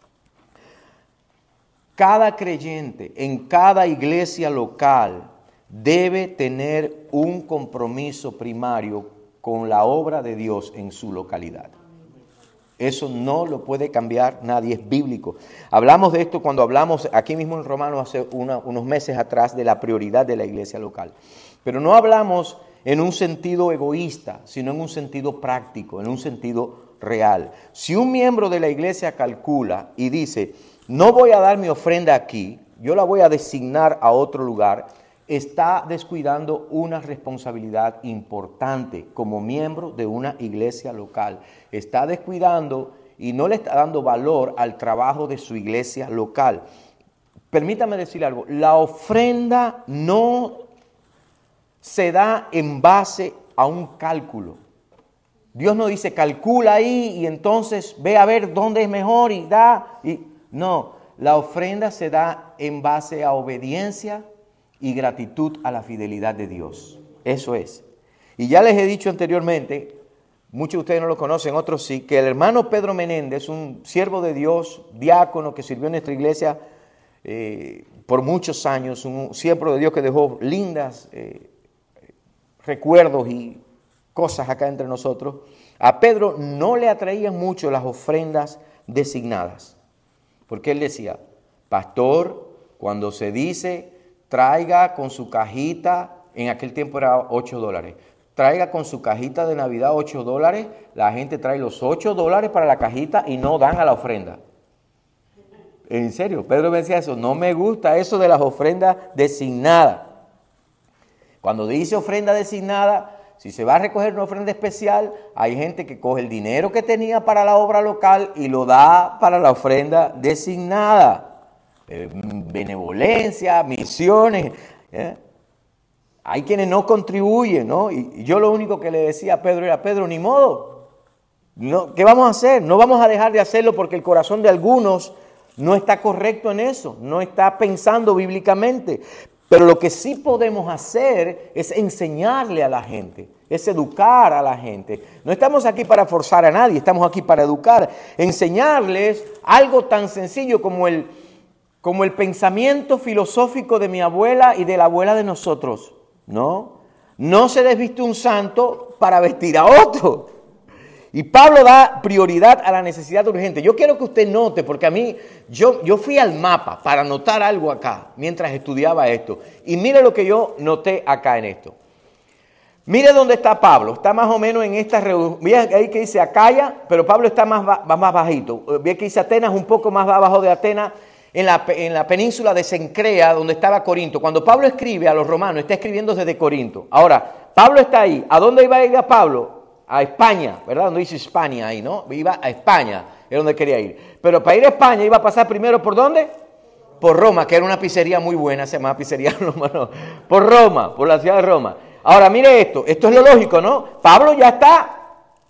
Cada creyente en cada iglesia local debe tener un compromiso primario con la obra de Dios en su localidad. Eso no lo puede cambiar nadie, es bíblico. Hablamos de esto cuando hablamos aquí mismo en Romanos hace unos meses atrás de la prioridad de la iglesia local. Pero no hablamos en un sentido egoísta, sino en un sentido práctico, en un sentido real. Si un miembro de la iglesia calcula y dice: no voy a dar mi ofrenda aquí, yo la voy a designar a otro lugar, está descuidando una responsabilidad importante como miembro de una iglesia local. Está descuidando y no le está dando valor al trabajo de su iglesia local. Permítame decir algo: la ofrenda no se da en base a un cálculo. Dios no dice calcula ahí y entonces ve a ver dónde es mejor y da. No, la ofrenda se da en base a obediencia y gratitud a la fidelidad de Dios. Eso es. Y ya les he dicho anteriormente, muchos de ustedes no lo conocen, otros sí, que el hermano Pedro Menéndez, un siervo de Dios, diácono que sirvió en nuestra iglesia por muchos años, un siervo de Dios que dejó lindas recuerdos y cosas acá entre nosotros. A Pedro no le atraían mucho las ofrendas designadas, porque él decía: pastor, cuando se dice traiga con su cajita, en aquel tiempo era $8, traiga con su cajita de Navidad $8, la gente trae los $8 para la cajita y no dan a la ofrenda. En serio, Pedro me decía eso: no me gusta eso de las ofrendas designadas. Cuando dice ofrenda designada, si se va a recoger una ofrenda especial, hay gente que coge el dinero que tenía para la obra local y lo da para la ofrenda designada. Benevolencia, misiones. Hay quienes no contribuyen, ¿no? Y yo lo único que le decía a Pedro era: Pedro, ni modo. No, ¿qué vamos a hacer? No vamos a dejar de hacerlo porque el corazón de algunos no está correcto en eso, no está pensando bíblicamente. Pero lo que sí podemos hacer es enseñarle a la gente, es educar a la gente. No estamos aquí para forzar a nadie, estamos aquí para educar, enseñarles algo tan sencillo como el pensamiento filosófico de mi abuela y de la abuela de nosotros. No se desviste un santo para vestir a otro. Y Pablo da prioridad a la necesidad urgente. Yo quiero que usted note, porque a mí, yo fui al mapa para anotar algo acá mientras estudiaba esto. Y mire lo que yo noté acá en esto. Mire dónde está Pablo. Está más o menos en esta región. Ve ahí que dice Acaya, pero Pablo está más bajito. Ve que dice Atenas, un poco más abajo de Atenas, en la península de Cencrea, donde estaba Corinto. Cuando Pablo escribe a los romanos, está escribiendo desde Corinto. Ahora, Pablo está ahí. ¿A dónde iba a ir a Pablo? A España, ¿verdad? Donde dice España ahí, ¿no? Iba a España, es donde quería ir. Pero para ir a España iba a pasar primero ¿por dónde? Por Roma, que era una pizzería muy buena, se llamaba pizzería Roma, no. Por Roma, por la ciudad de Roma. Ahora mire esto es lo lógico, ¿no? Pablo ya está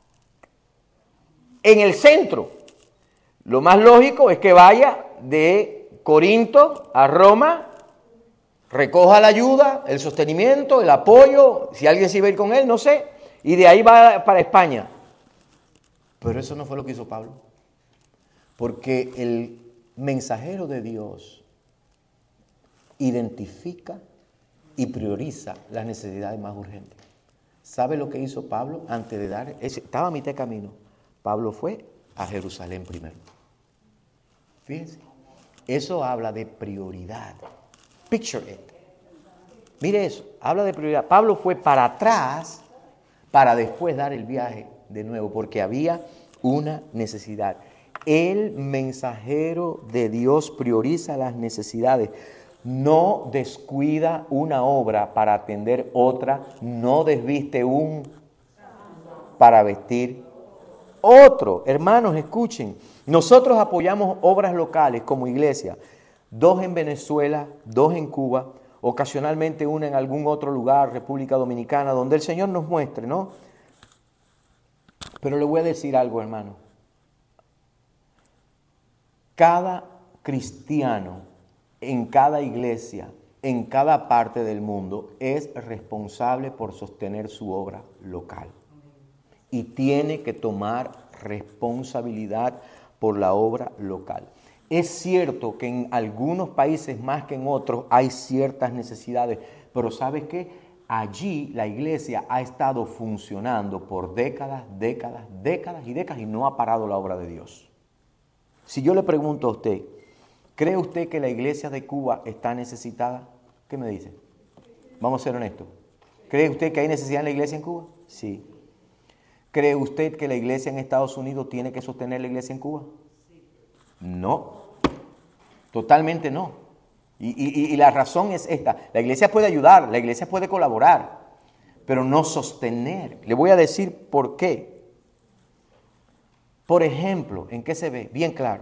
en el centro. Lo más lógico es que vaya de Corinto a Roma, recoja la ayuda, el sostenimiento, el apoyo, si alguien se iba a ir con él, no sé. Y de ahí va para España. Pero eso no fue lo que hizo Pablo. Porque el mensajero de Dios identifica y prioriza las necesidades más urgentes. ¿Sabe lo que hizo Pablo antes de dar? Estaba a mitad de camino. Pablo fue a Jerusalén primero. Fíjense. Eso habla de prioridad. Picture it. Mire eso. Habla de prioridad. Pablo fue para atrás para después dar el viaje de nuevo, porque había una necesidad. El mensajero de Dios prioriza las necesidades, no descuida una obra para atender otra, no desviste un para vestir otro. Hermanos, escuchen, nosotros apoyamos obras locales como iglesia, 2 en Venezuela, 2 en Cuba. ocasionalmente una en algún otro lugar, República Dominicana, donde el Señor nos muestre, ¿no? Pero le voy a decir algo, hermano. Cada cristiano en cada iglesia, en cada parte del mundo, es responsable por sostener su obra local. Y tiene que tomar responsabilidad por la obra local. Es cierto que en algunos países más que en otros hay ciertas necesidades, pero ¿sabes qué? Allí la iglesia ha estado funcionando por décadas y no ha parado la obra de Dios. Si yo le pregunto a usted, ¿cree usted que la iglesia de Cuba está necesitada? ¿Qué me dice? Vamos a ser honestos. ¿Cree usted que hay necesidad en la iglesia en Cuba? Sí. ¿Cree usted que la iglesia en Estados Unidos tiene que sostener la iglesia en Cuba? No, totalmente no. Y la razón es esta. La iglesia puede ayudar, la iglesia puede colaborar, pero no sostener. Le voy a decir por qué. Por ejemplo, ¿en qué se ve? Bien claro.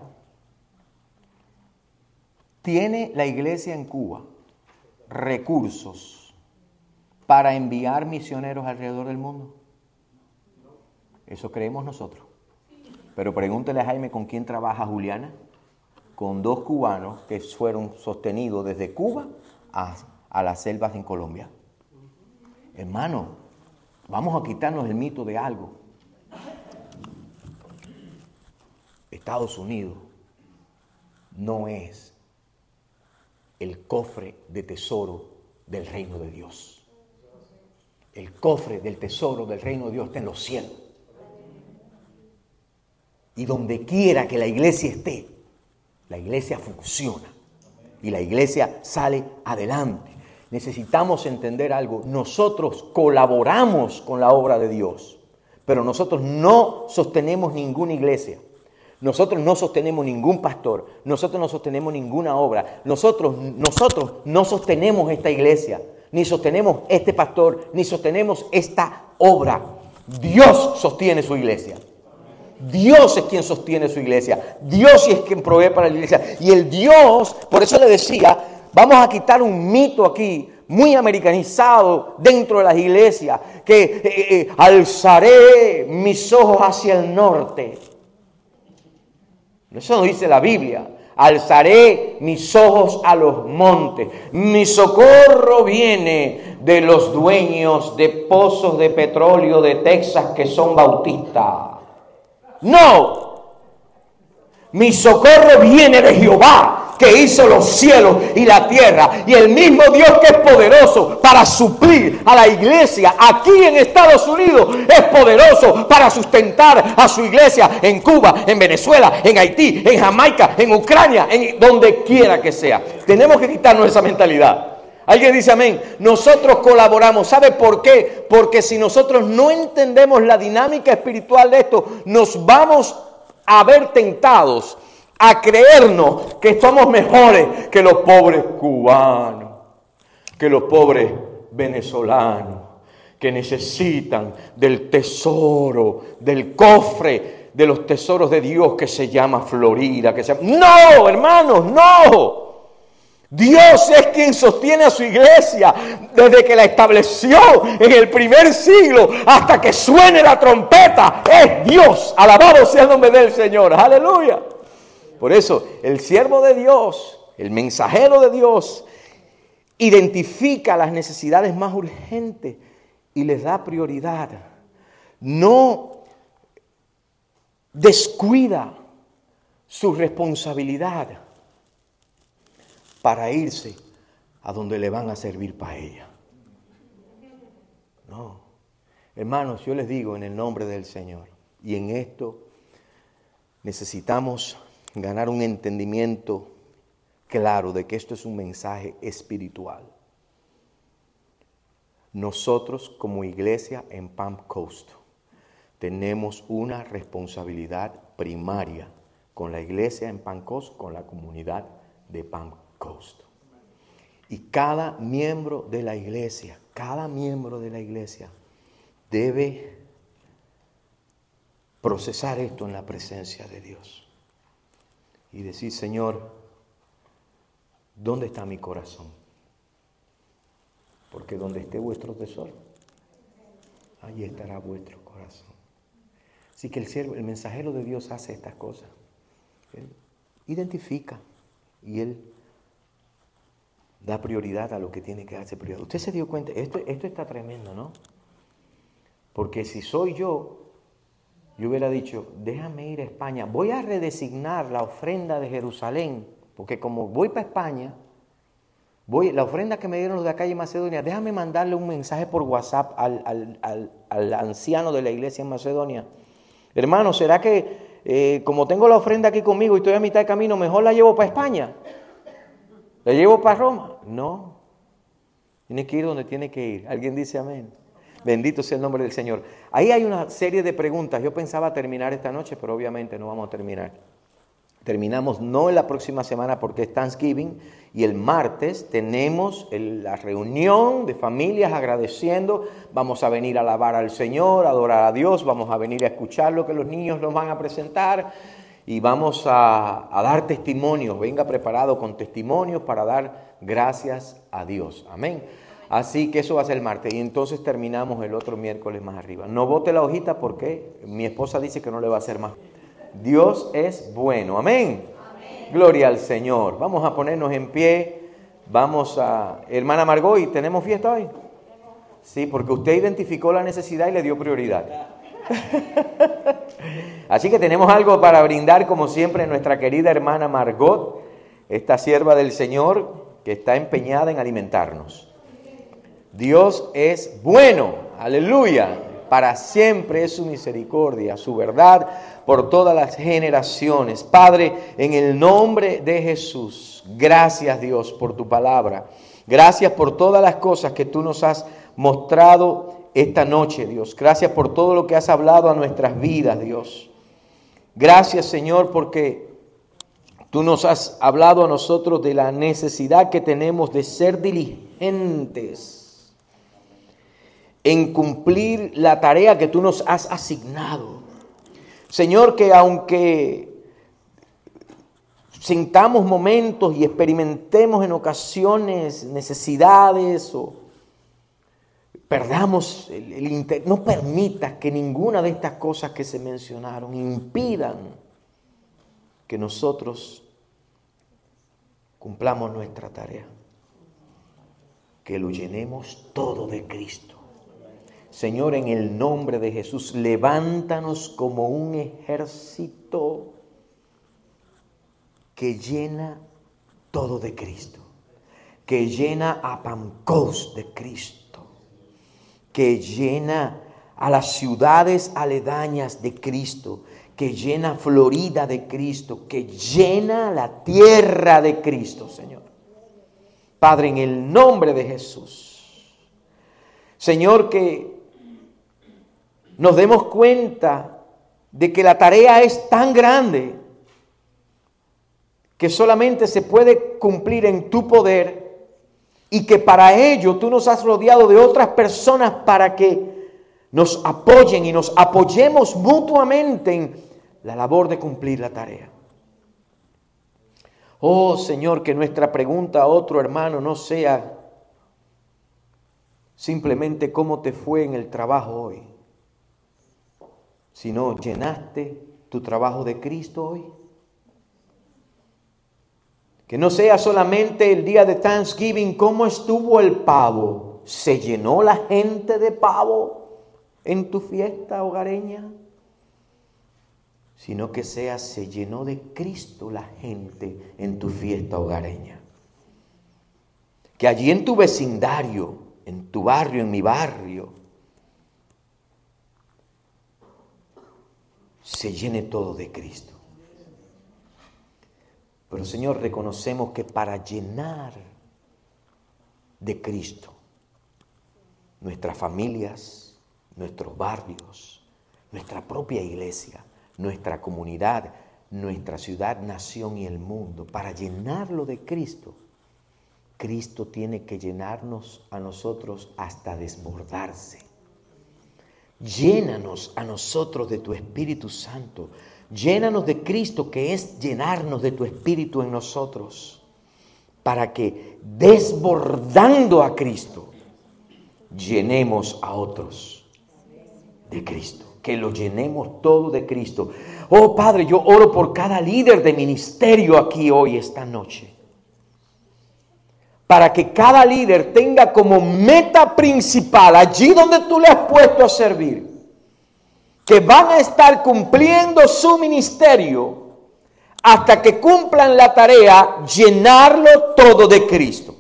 ¿Tiene la iglesia en Cuba recursos para enviar misioneros alrededor del mundo? Eso creemos nosotros. Pero pregúntele a Jaime con quién trabaja Juliana. Con 2 cubanos que fueron sostenidos desde Cuba a las selvas en Colombia. Hermano, vamos a quitarnos el mito de algo. Estados Unidos no es el cofre de tesoro del reino de Dios. El cofre del tesoro del reino de Dios está en los cielos. Y donde quiera que la iglesia esté, la iglesia funciona y la iglesia sale adelante. Necesitamos entender algo. Nosotros colaboramos con la obra de Dios, pero nosotros no sostenemos ninguna iglesia. Nosotros no sostenemos ningún pastor. Nosotros no sostenemos ninguna obra. Nosotros no sostenemos esta iglesia, ni sostenemos este pastor, ni sostenemos esta obra. Dios sostiene su iglesia. Dios es quien sostiene su iglesia. Dios es quien provee para la iglesia. Y el Dios, por eso le decía, vamos a quitar un mito aquí, muy americanizado dentro de las iglesias, que alzaré mis ojos hacia el norte. Eso no dice la Biblia. Alzaré mis ojos a los montes. Mi socorro viene de los dueños de pozos de petróleo de Texas que son bautistas. No, mi socorro viene de Jehová, que hizo los cielos y la tierra, y el mismo Dios que es poderoso para suplir a la iglesia aquí en Estados Unidos, es poderoso para sustentar a su iglesia en Cuba, en Venezuela, en Haití, en Jamaica, en Ucrania, en donde quiera que sea. Tenemos que quitarnos esa mentalidad. Alguien dice amén. Nosotros colaboramos. ¿Sabe por qué? Porque si nosotros no entendemos la dinámica espiritual de esto, nos vamos a ver tentados a creernos que somos mejores que los pobres cubanos, que los pobres venezolanos, que necesitan del tesoro, del cofre de los tesoros de Dios que se llama Florida. No, hermanos, no. Dios es quien sostiene a su iglesia desde que la estableció en el primer siglo hasta que suene la trompeta. Es Dios. Alabado sea el nombre del Señor. Aleluya. Por eso el siervo de Dios, el mensajero de Dios, identifica las necesidades más urgentes y les da prioridad. No descuida su responsabilidad para irse a donde le van a servir paella. No. Hermanos, yo les digo en el nombre del Señor, y en esto necesitamos ganar un entendimiento claro de que esto es un mensaje espiritual. Nosotros como iglesia en Palm Coast tenemos una responsabilidad primaria con la iglesia en Palm Coast, con la comunidad de Palm Coast. Y cada miembro de la iglesia debe procesar esto en la presencia de Dios y decir, Señor, ¿dónde está mi corazón? porque donde esté vuestro tesoro, allí estará vuestro corazón. Así que el mensajero de Dios hace estas cosas. Él identifica y él da prioridad a lo que tiene que darse prioridad. Usted se dio cuenta, esto está tremendo, ¿no? Porque si soy yo hubiera dicho, déjame ir a España, voy a redesignar la ofrenda de Jerusalén, porque como voy para España, la ofrenda que me dieron los de acá en Macedonia, déjame mandarle un mensaje por WhatsApp al anciano de la iglesia en Macedonia. Hermano, ¿será que como tengo la ofrenda aquí conmigo y estoy a mitad de camino, mejor la llevo para España? ¿La llevo para Roma? No. Tiene que ir donde tiene que ir. ¿Alguien dice amén? Bendito sea el nombre del Señor. Ahí hay una serie de preguntas. Yo pensaba terminar esta noche, pero obviamente no vamos a terminar. Terminamos no en la próxima semana porque es Thanksgiving y el martes tenemos la reunión de familias agradeciendo. Vamos a venir a alabar al Señor, a adorar a Dios, vamos a venir a escuchar lo que los niños nos van a presentar y vamos a dar testimonios. Venga preparado con testimonios para dar gracias a Dios. Amén. Así que eso va a ser el martes y entonces terminamos el otro miércoles más arriba. No bote la hojita porque mi esposa dice que no le va a hacer más. Dios es bueno. Amén. Amén. Gloria al Señor. Vamos a ponernos en pie. Vamos a... Hermana Margot, ¿y tenemos fiesta hoy? Sí, porque usted identificó la necesidad y le dio prioridad. Así que tenemos algo para brindar, como siempre, nuestra querida hermana Margot, esta sierva del Señor que está empeñada en alimentarnos. Dios es bueno, aleluya, para siempre es su misericordia, su verdad por todas las generaciones. Padre, en el nombre de Jesús, gracias Dios por tu palabra, gracias por todas las cosas que tú nos has mostrado esta noche, Dios. Gracias por todo lo que has hablado a nuestras vidas, Dios. Gracias, Señor, porque tú nos has hablado a nosotros de la necesidad que tenemos de ser diligentes en cumplir la tarea que tú nos has asignado. Señor, que aunque sintamos momentos y experimentemos en ocasiones necesidades o perdamos el interés, no permitas que ninguna de estas cosas que se mencionaron impidan que nosotros cumplamos nuestra tarea, que lo llenemos todo de Cristo. Señor, en el nombre de Jesús, levántanos como un ejército que llena todo de Cristo, que llena a Pancos de Cristo, que llena a las ciudades aledañas de Cristo, que llena Florida de Cristo, que llena la tierra de Cristo, Señor. Padre, en el nombre de Jesús, Señor, que nos demos cuenta de que la tarea es tan grande que solamente se puede cumplir en tu poder y que para ello tú nos has rodeado de otras personas para que nos apoyen y nos apoyemos mutuamente en la labor de cumplir la tarea. Oh Señor, que nuestra pregunta a otro hermano no sea simplemente cómo te fue en el trabajo hoy, sino ¿llenaste tu trabajo de Cristo hoy? Que no sea solamente el día de Thanksgiving, ¿cómo estuvo el pavo? ¿Se llenó la gente de pavo en tu fiesta hogareña? Sino que sea, se llenó de Cristo la gente en tu fiesta hogareña. Que allí en tu vecindario, en tu barrio, en mi barrio, se llene todo de Cristo. Pero Señor, reconocemos que para llenar de Cristo nuestras familias, nuestros barrios, nuestra propia iglesia, nuestra comunidad, nuestra ciudad, nación y el mundo, para llenarlo de Cristo, Cristo tiene que llenarnos a nosotros hasta desbordarse. Llénanos a nosotros de tu Espíritu Santo. Llénanos de Cristo, que es llenarnos de tu Espíritu en nosotros, para que desbordando a Cristo llenemos a otros de Cristo. Que lo llenemos todo de Cristo. Oh Padre, yo oro por cada líder de ministerio aquí hoy, esta noche. Para que cada líder tenga como meta principal, allí donde tú le has puesto a servir, que van a estar cumpliendo su ministerio hasta que cumplan la tarea, llenarlo todo de Cristo.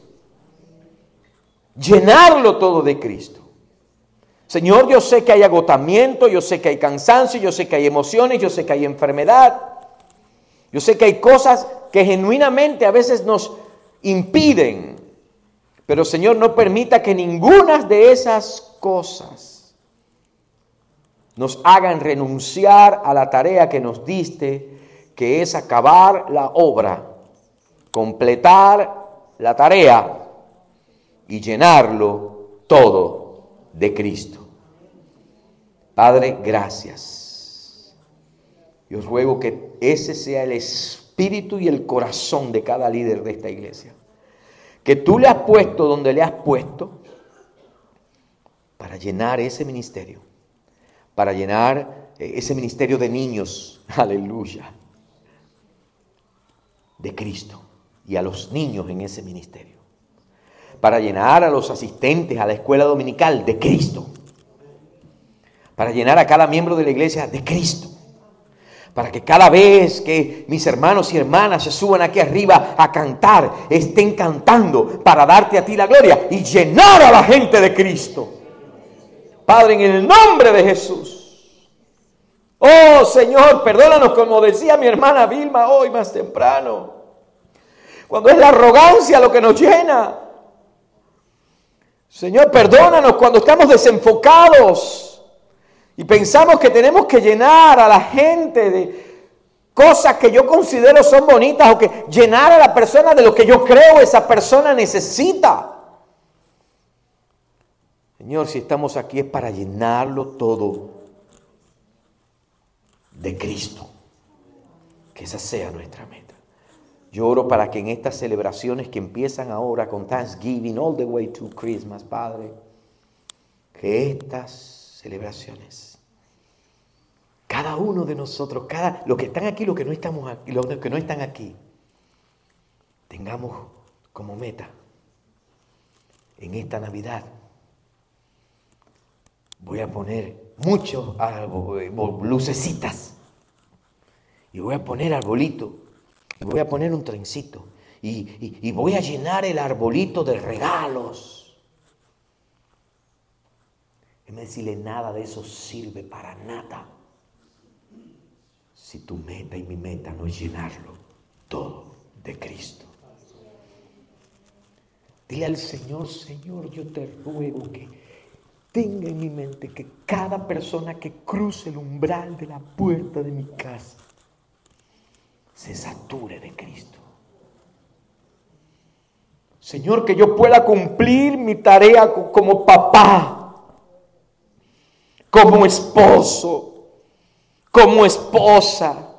Llenarlo todo de Cristo. Señor, yo sé que hay agotamiento, yo sé que hay cansancio, yo sé que hay emociones, yo sé que hay enfermedad. Yo sé que hay cosas que genuinamente a veces nos impiden. Pero Señor, no permita que ninguna de esas cosas nos hagan renunciar a la tarea que nos diste, que es acabar la obra, completar la tarea y llenarlo todo de Cristo. Padre, gracias. Yo ruego que ese sea el espíritu y el corazón de cada líder de esta iglesia. Que tú le has puesto donde le has puesto para llenar ese ministerio. Para llenar ese ministerio de niños. Aleluya. De Cristo. Y a los niños en ese ministerio. Para llenar a los asistentes a la escuela dominical de Cristo. Para llenar a cada miembro de la iglesia de Cristo. Para que cada vez que mis hermanos y hermanas se suban aquí arriba a cantar, estén cantando para darte a ti la gloria y llenar a la gente de Cristo. Padre, en el nombre de Jesús. Oh Señor, perdónanos, como decía mi hermana Vilma hoy más temprano. Cuando es la arrogancia lo que nos llena. Señor, perdónanos cuando estamos desenfocados. Y pensamos que tenemos que llenar a la gente de cosas que yo considero son bonitas o que llenar a la persona de lo que yo creo esa persona necesita. Señor, si estamos aquí es para llenarlo todo de Cristo. Que esa sea nuestra meta. Yo oro para que en estas celebraciones que empiezan ahora con Thanksgiving all the way to Christmas, Padre, que estas celebraciones, cada uno de nosotros, los que están aquí, los que no estamos aquí, los que no están aquí, tengamos como meta en esta Navidad. Voy a poner muchos lucecitas y voy a poner arbolito y voy a poner un trencito y voy a llenar el arbolito de regalos. En vez de decirle nada de eso sirve para nada. Si tu meta y mi meta no es llenarlo todo de Cristo. Dile al Señor, Señor, yo te ruego que tenga en mi mente que cada persona que cruce el umbral de la puerta de mi casa se sature de Cristo. Señor, que yo pueda cumplir mi tarea como papá, como esposo, como esposa,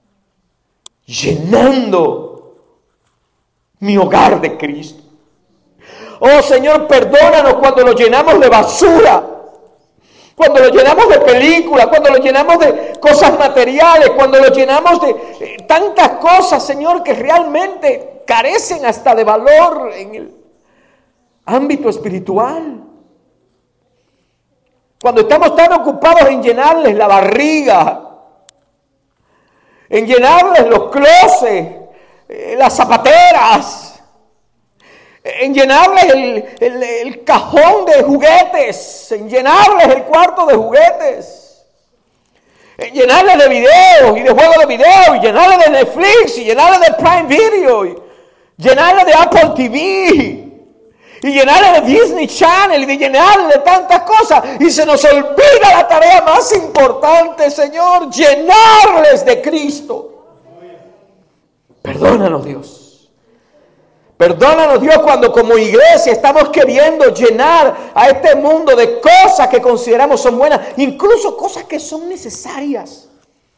llenando mi hogar de Cristo. Oh Señor, perdónanos cuando lo llenamos de basura, cuando lo llenamos de películas, cuando lo llenamos de cosas materiales, cuando lo llenamos de tantas cosas, Señor, que realmente carecen hasta de valor en el ámbito espiritual. Cuando estamos tan ocupados en llenarles la barriga, en llenarles los closets, las zapateras, en llenarles el cajón de juguetes, en llenarles el cuarto de juguetes, en llenarles de videos y de juegos de video, y llenarles de Netflix, y llenarles de Prime Video, y llenarles de Apple TV, y llenarle de Disney Channel, y de llenarle de tantas cosas, y se nos olvida la tarea más importante, Señor, llenarles de Cristo. Perdónanos, Dios. Perdónanos, Dios, cuando como iglesia estamos queriendo llenar a este mundo de cosas que consideramos son buenas, incluso cosas que son necesarias.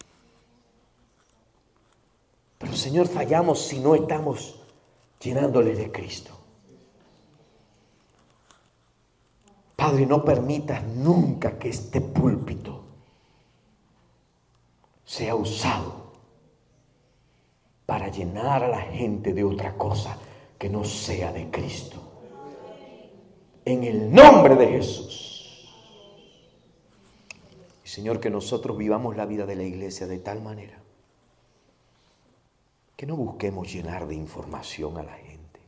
Pero, Señor, fallamos si no estamos llenándoles de Cristo. Padre, no permitas nunca que este púlpito sea usado para llenar a la gente de otra cosa que no sea de Cristo. En el nombre de Jesús. Y Señor, que nosotros vivamos la vida de la iglesia de tal manera que no busquemos llenar de información a la gente,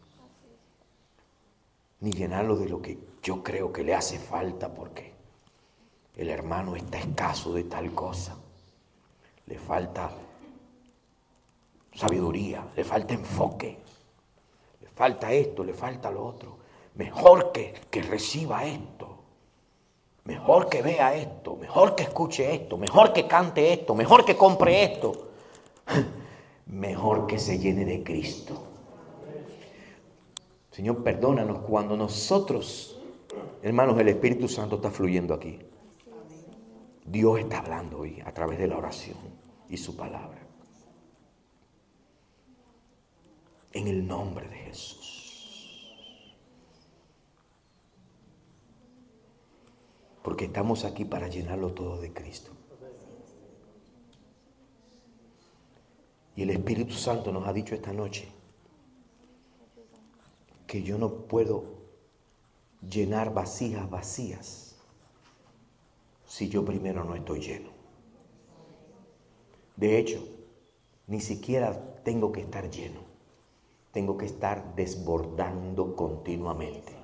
ni llenarlo de lo que yo creo que le hace falta porque el hermano está escaso de tal cosa. Le falta sabiduría, le falta enfoque, le falta esto, le falta lo otro. Mejor que reciba esto, mejor que vea esto, mejor que escuche esto, mejor que cante esto, mejor que compre esto, mejor que se llene de Cristo. Señor, perdónanos cuando nosotros, hermanos, el Espíritu Santo está fluyendo aquí. Dios está hablando hoy a través de la oración y su palabra. En el nombre de Jesús. Porque estamos aquí para llenarlo todo de Cristo. Y el Espíritu Santo nos ha dicho esta noche que yo no puedo llenar vasijas vacías si yo primero no estoy lleno. De hecho, ni siquiera tengo que estar lleno. Tengo que estar desbordando continuamente.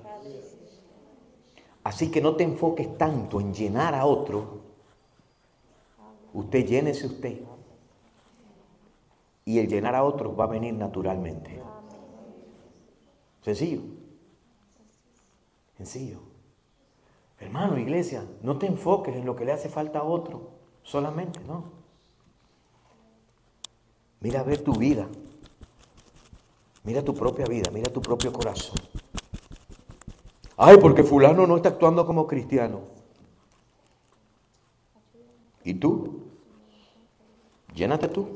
Así que no te enfoques tanto en llenar a otro. Usted llénese usted. Y el llenar a otros va a venir naturalmente. Sencillo. Sencillo. Hermano, iglesia, no te enfoques en lo que le hace falta a otro. Solamente, no. Mira a ver tu vida. Mira tu propia vida, mira tu propio corazón. Ay, porque fulano no está actuando como cristiano. ¿Y tú? Llénate tú.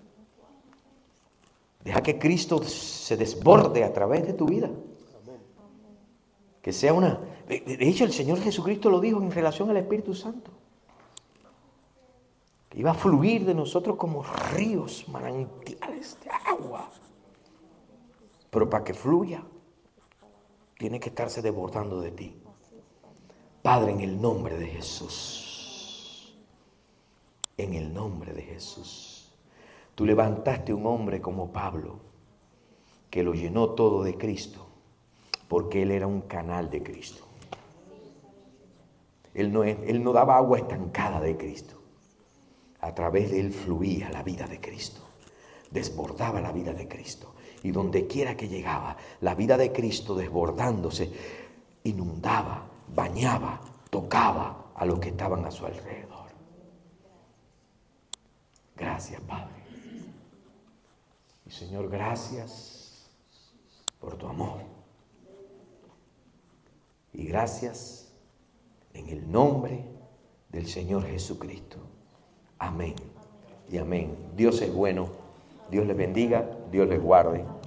Deja que Cristo se desborde a través de tu vida. Que sea una... De hecho, el Señor Jesucristo lo dijo en relación al Espíritu Santo. Que iba a fluir de nosotros como ríos, manantiales de agua. Pero para que fluya, tiene que estarse desbordando de ti. Padre, en el nombre de Jesús. En el nombre de Jesús. Tú levantaste un hombre como Pablo, que lo llenó todo de Cristo, porque él era un canal de Cristo. Él no daba agua estancada de Cristo. A través de él fluía la vida de Cristo, desbordaba la vida de Cristo. Y donde quiera que llegaba, la vida de Cristo desbordándose, inundaba, bañaba, tocaba a los que estaban a su alrededor. Gracias, Padre. Y Señor, gracias por tu amor. Y gracias en el nombre del Señor Jesucristo. Amén y amén. Dios es bueno. Dios les bendiga. Dios les guarde.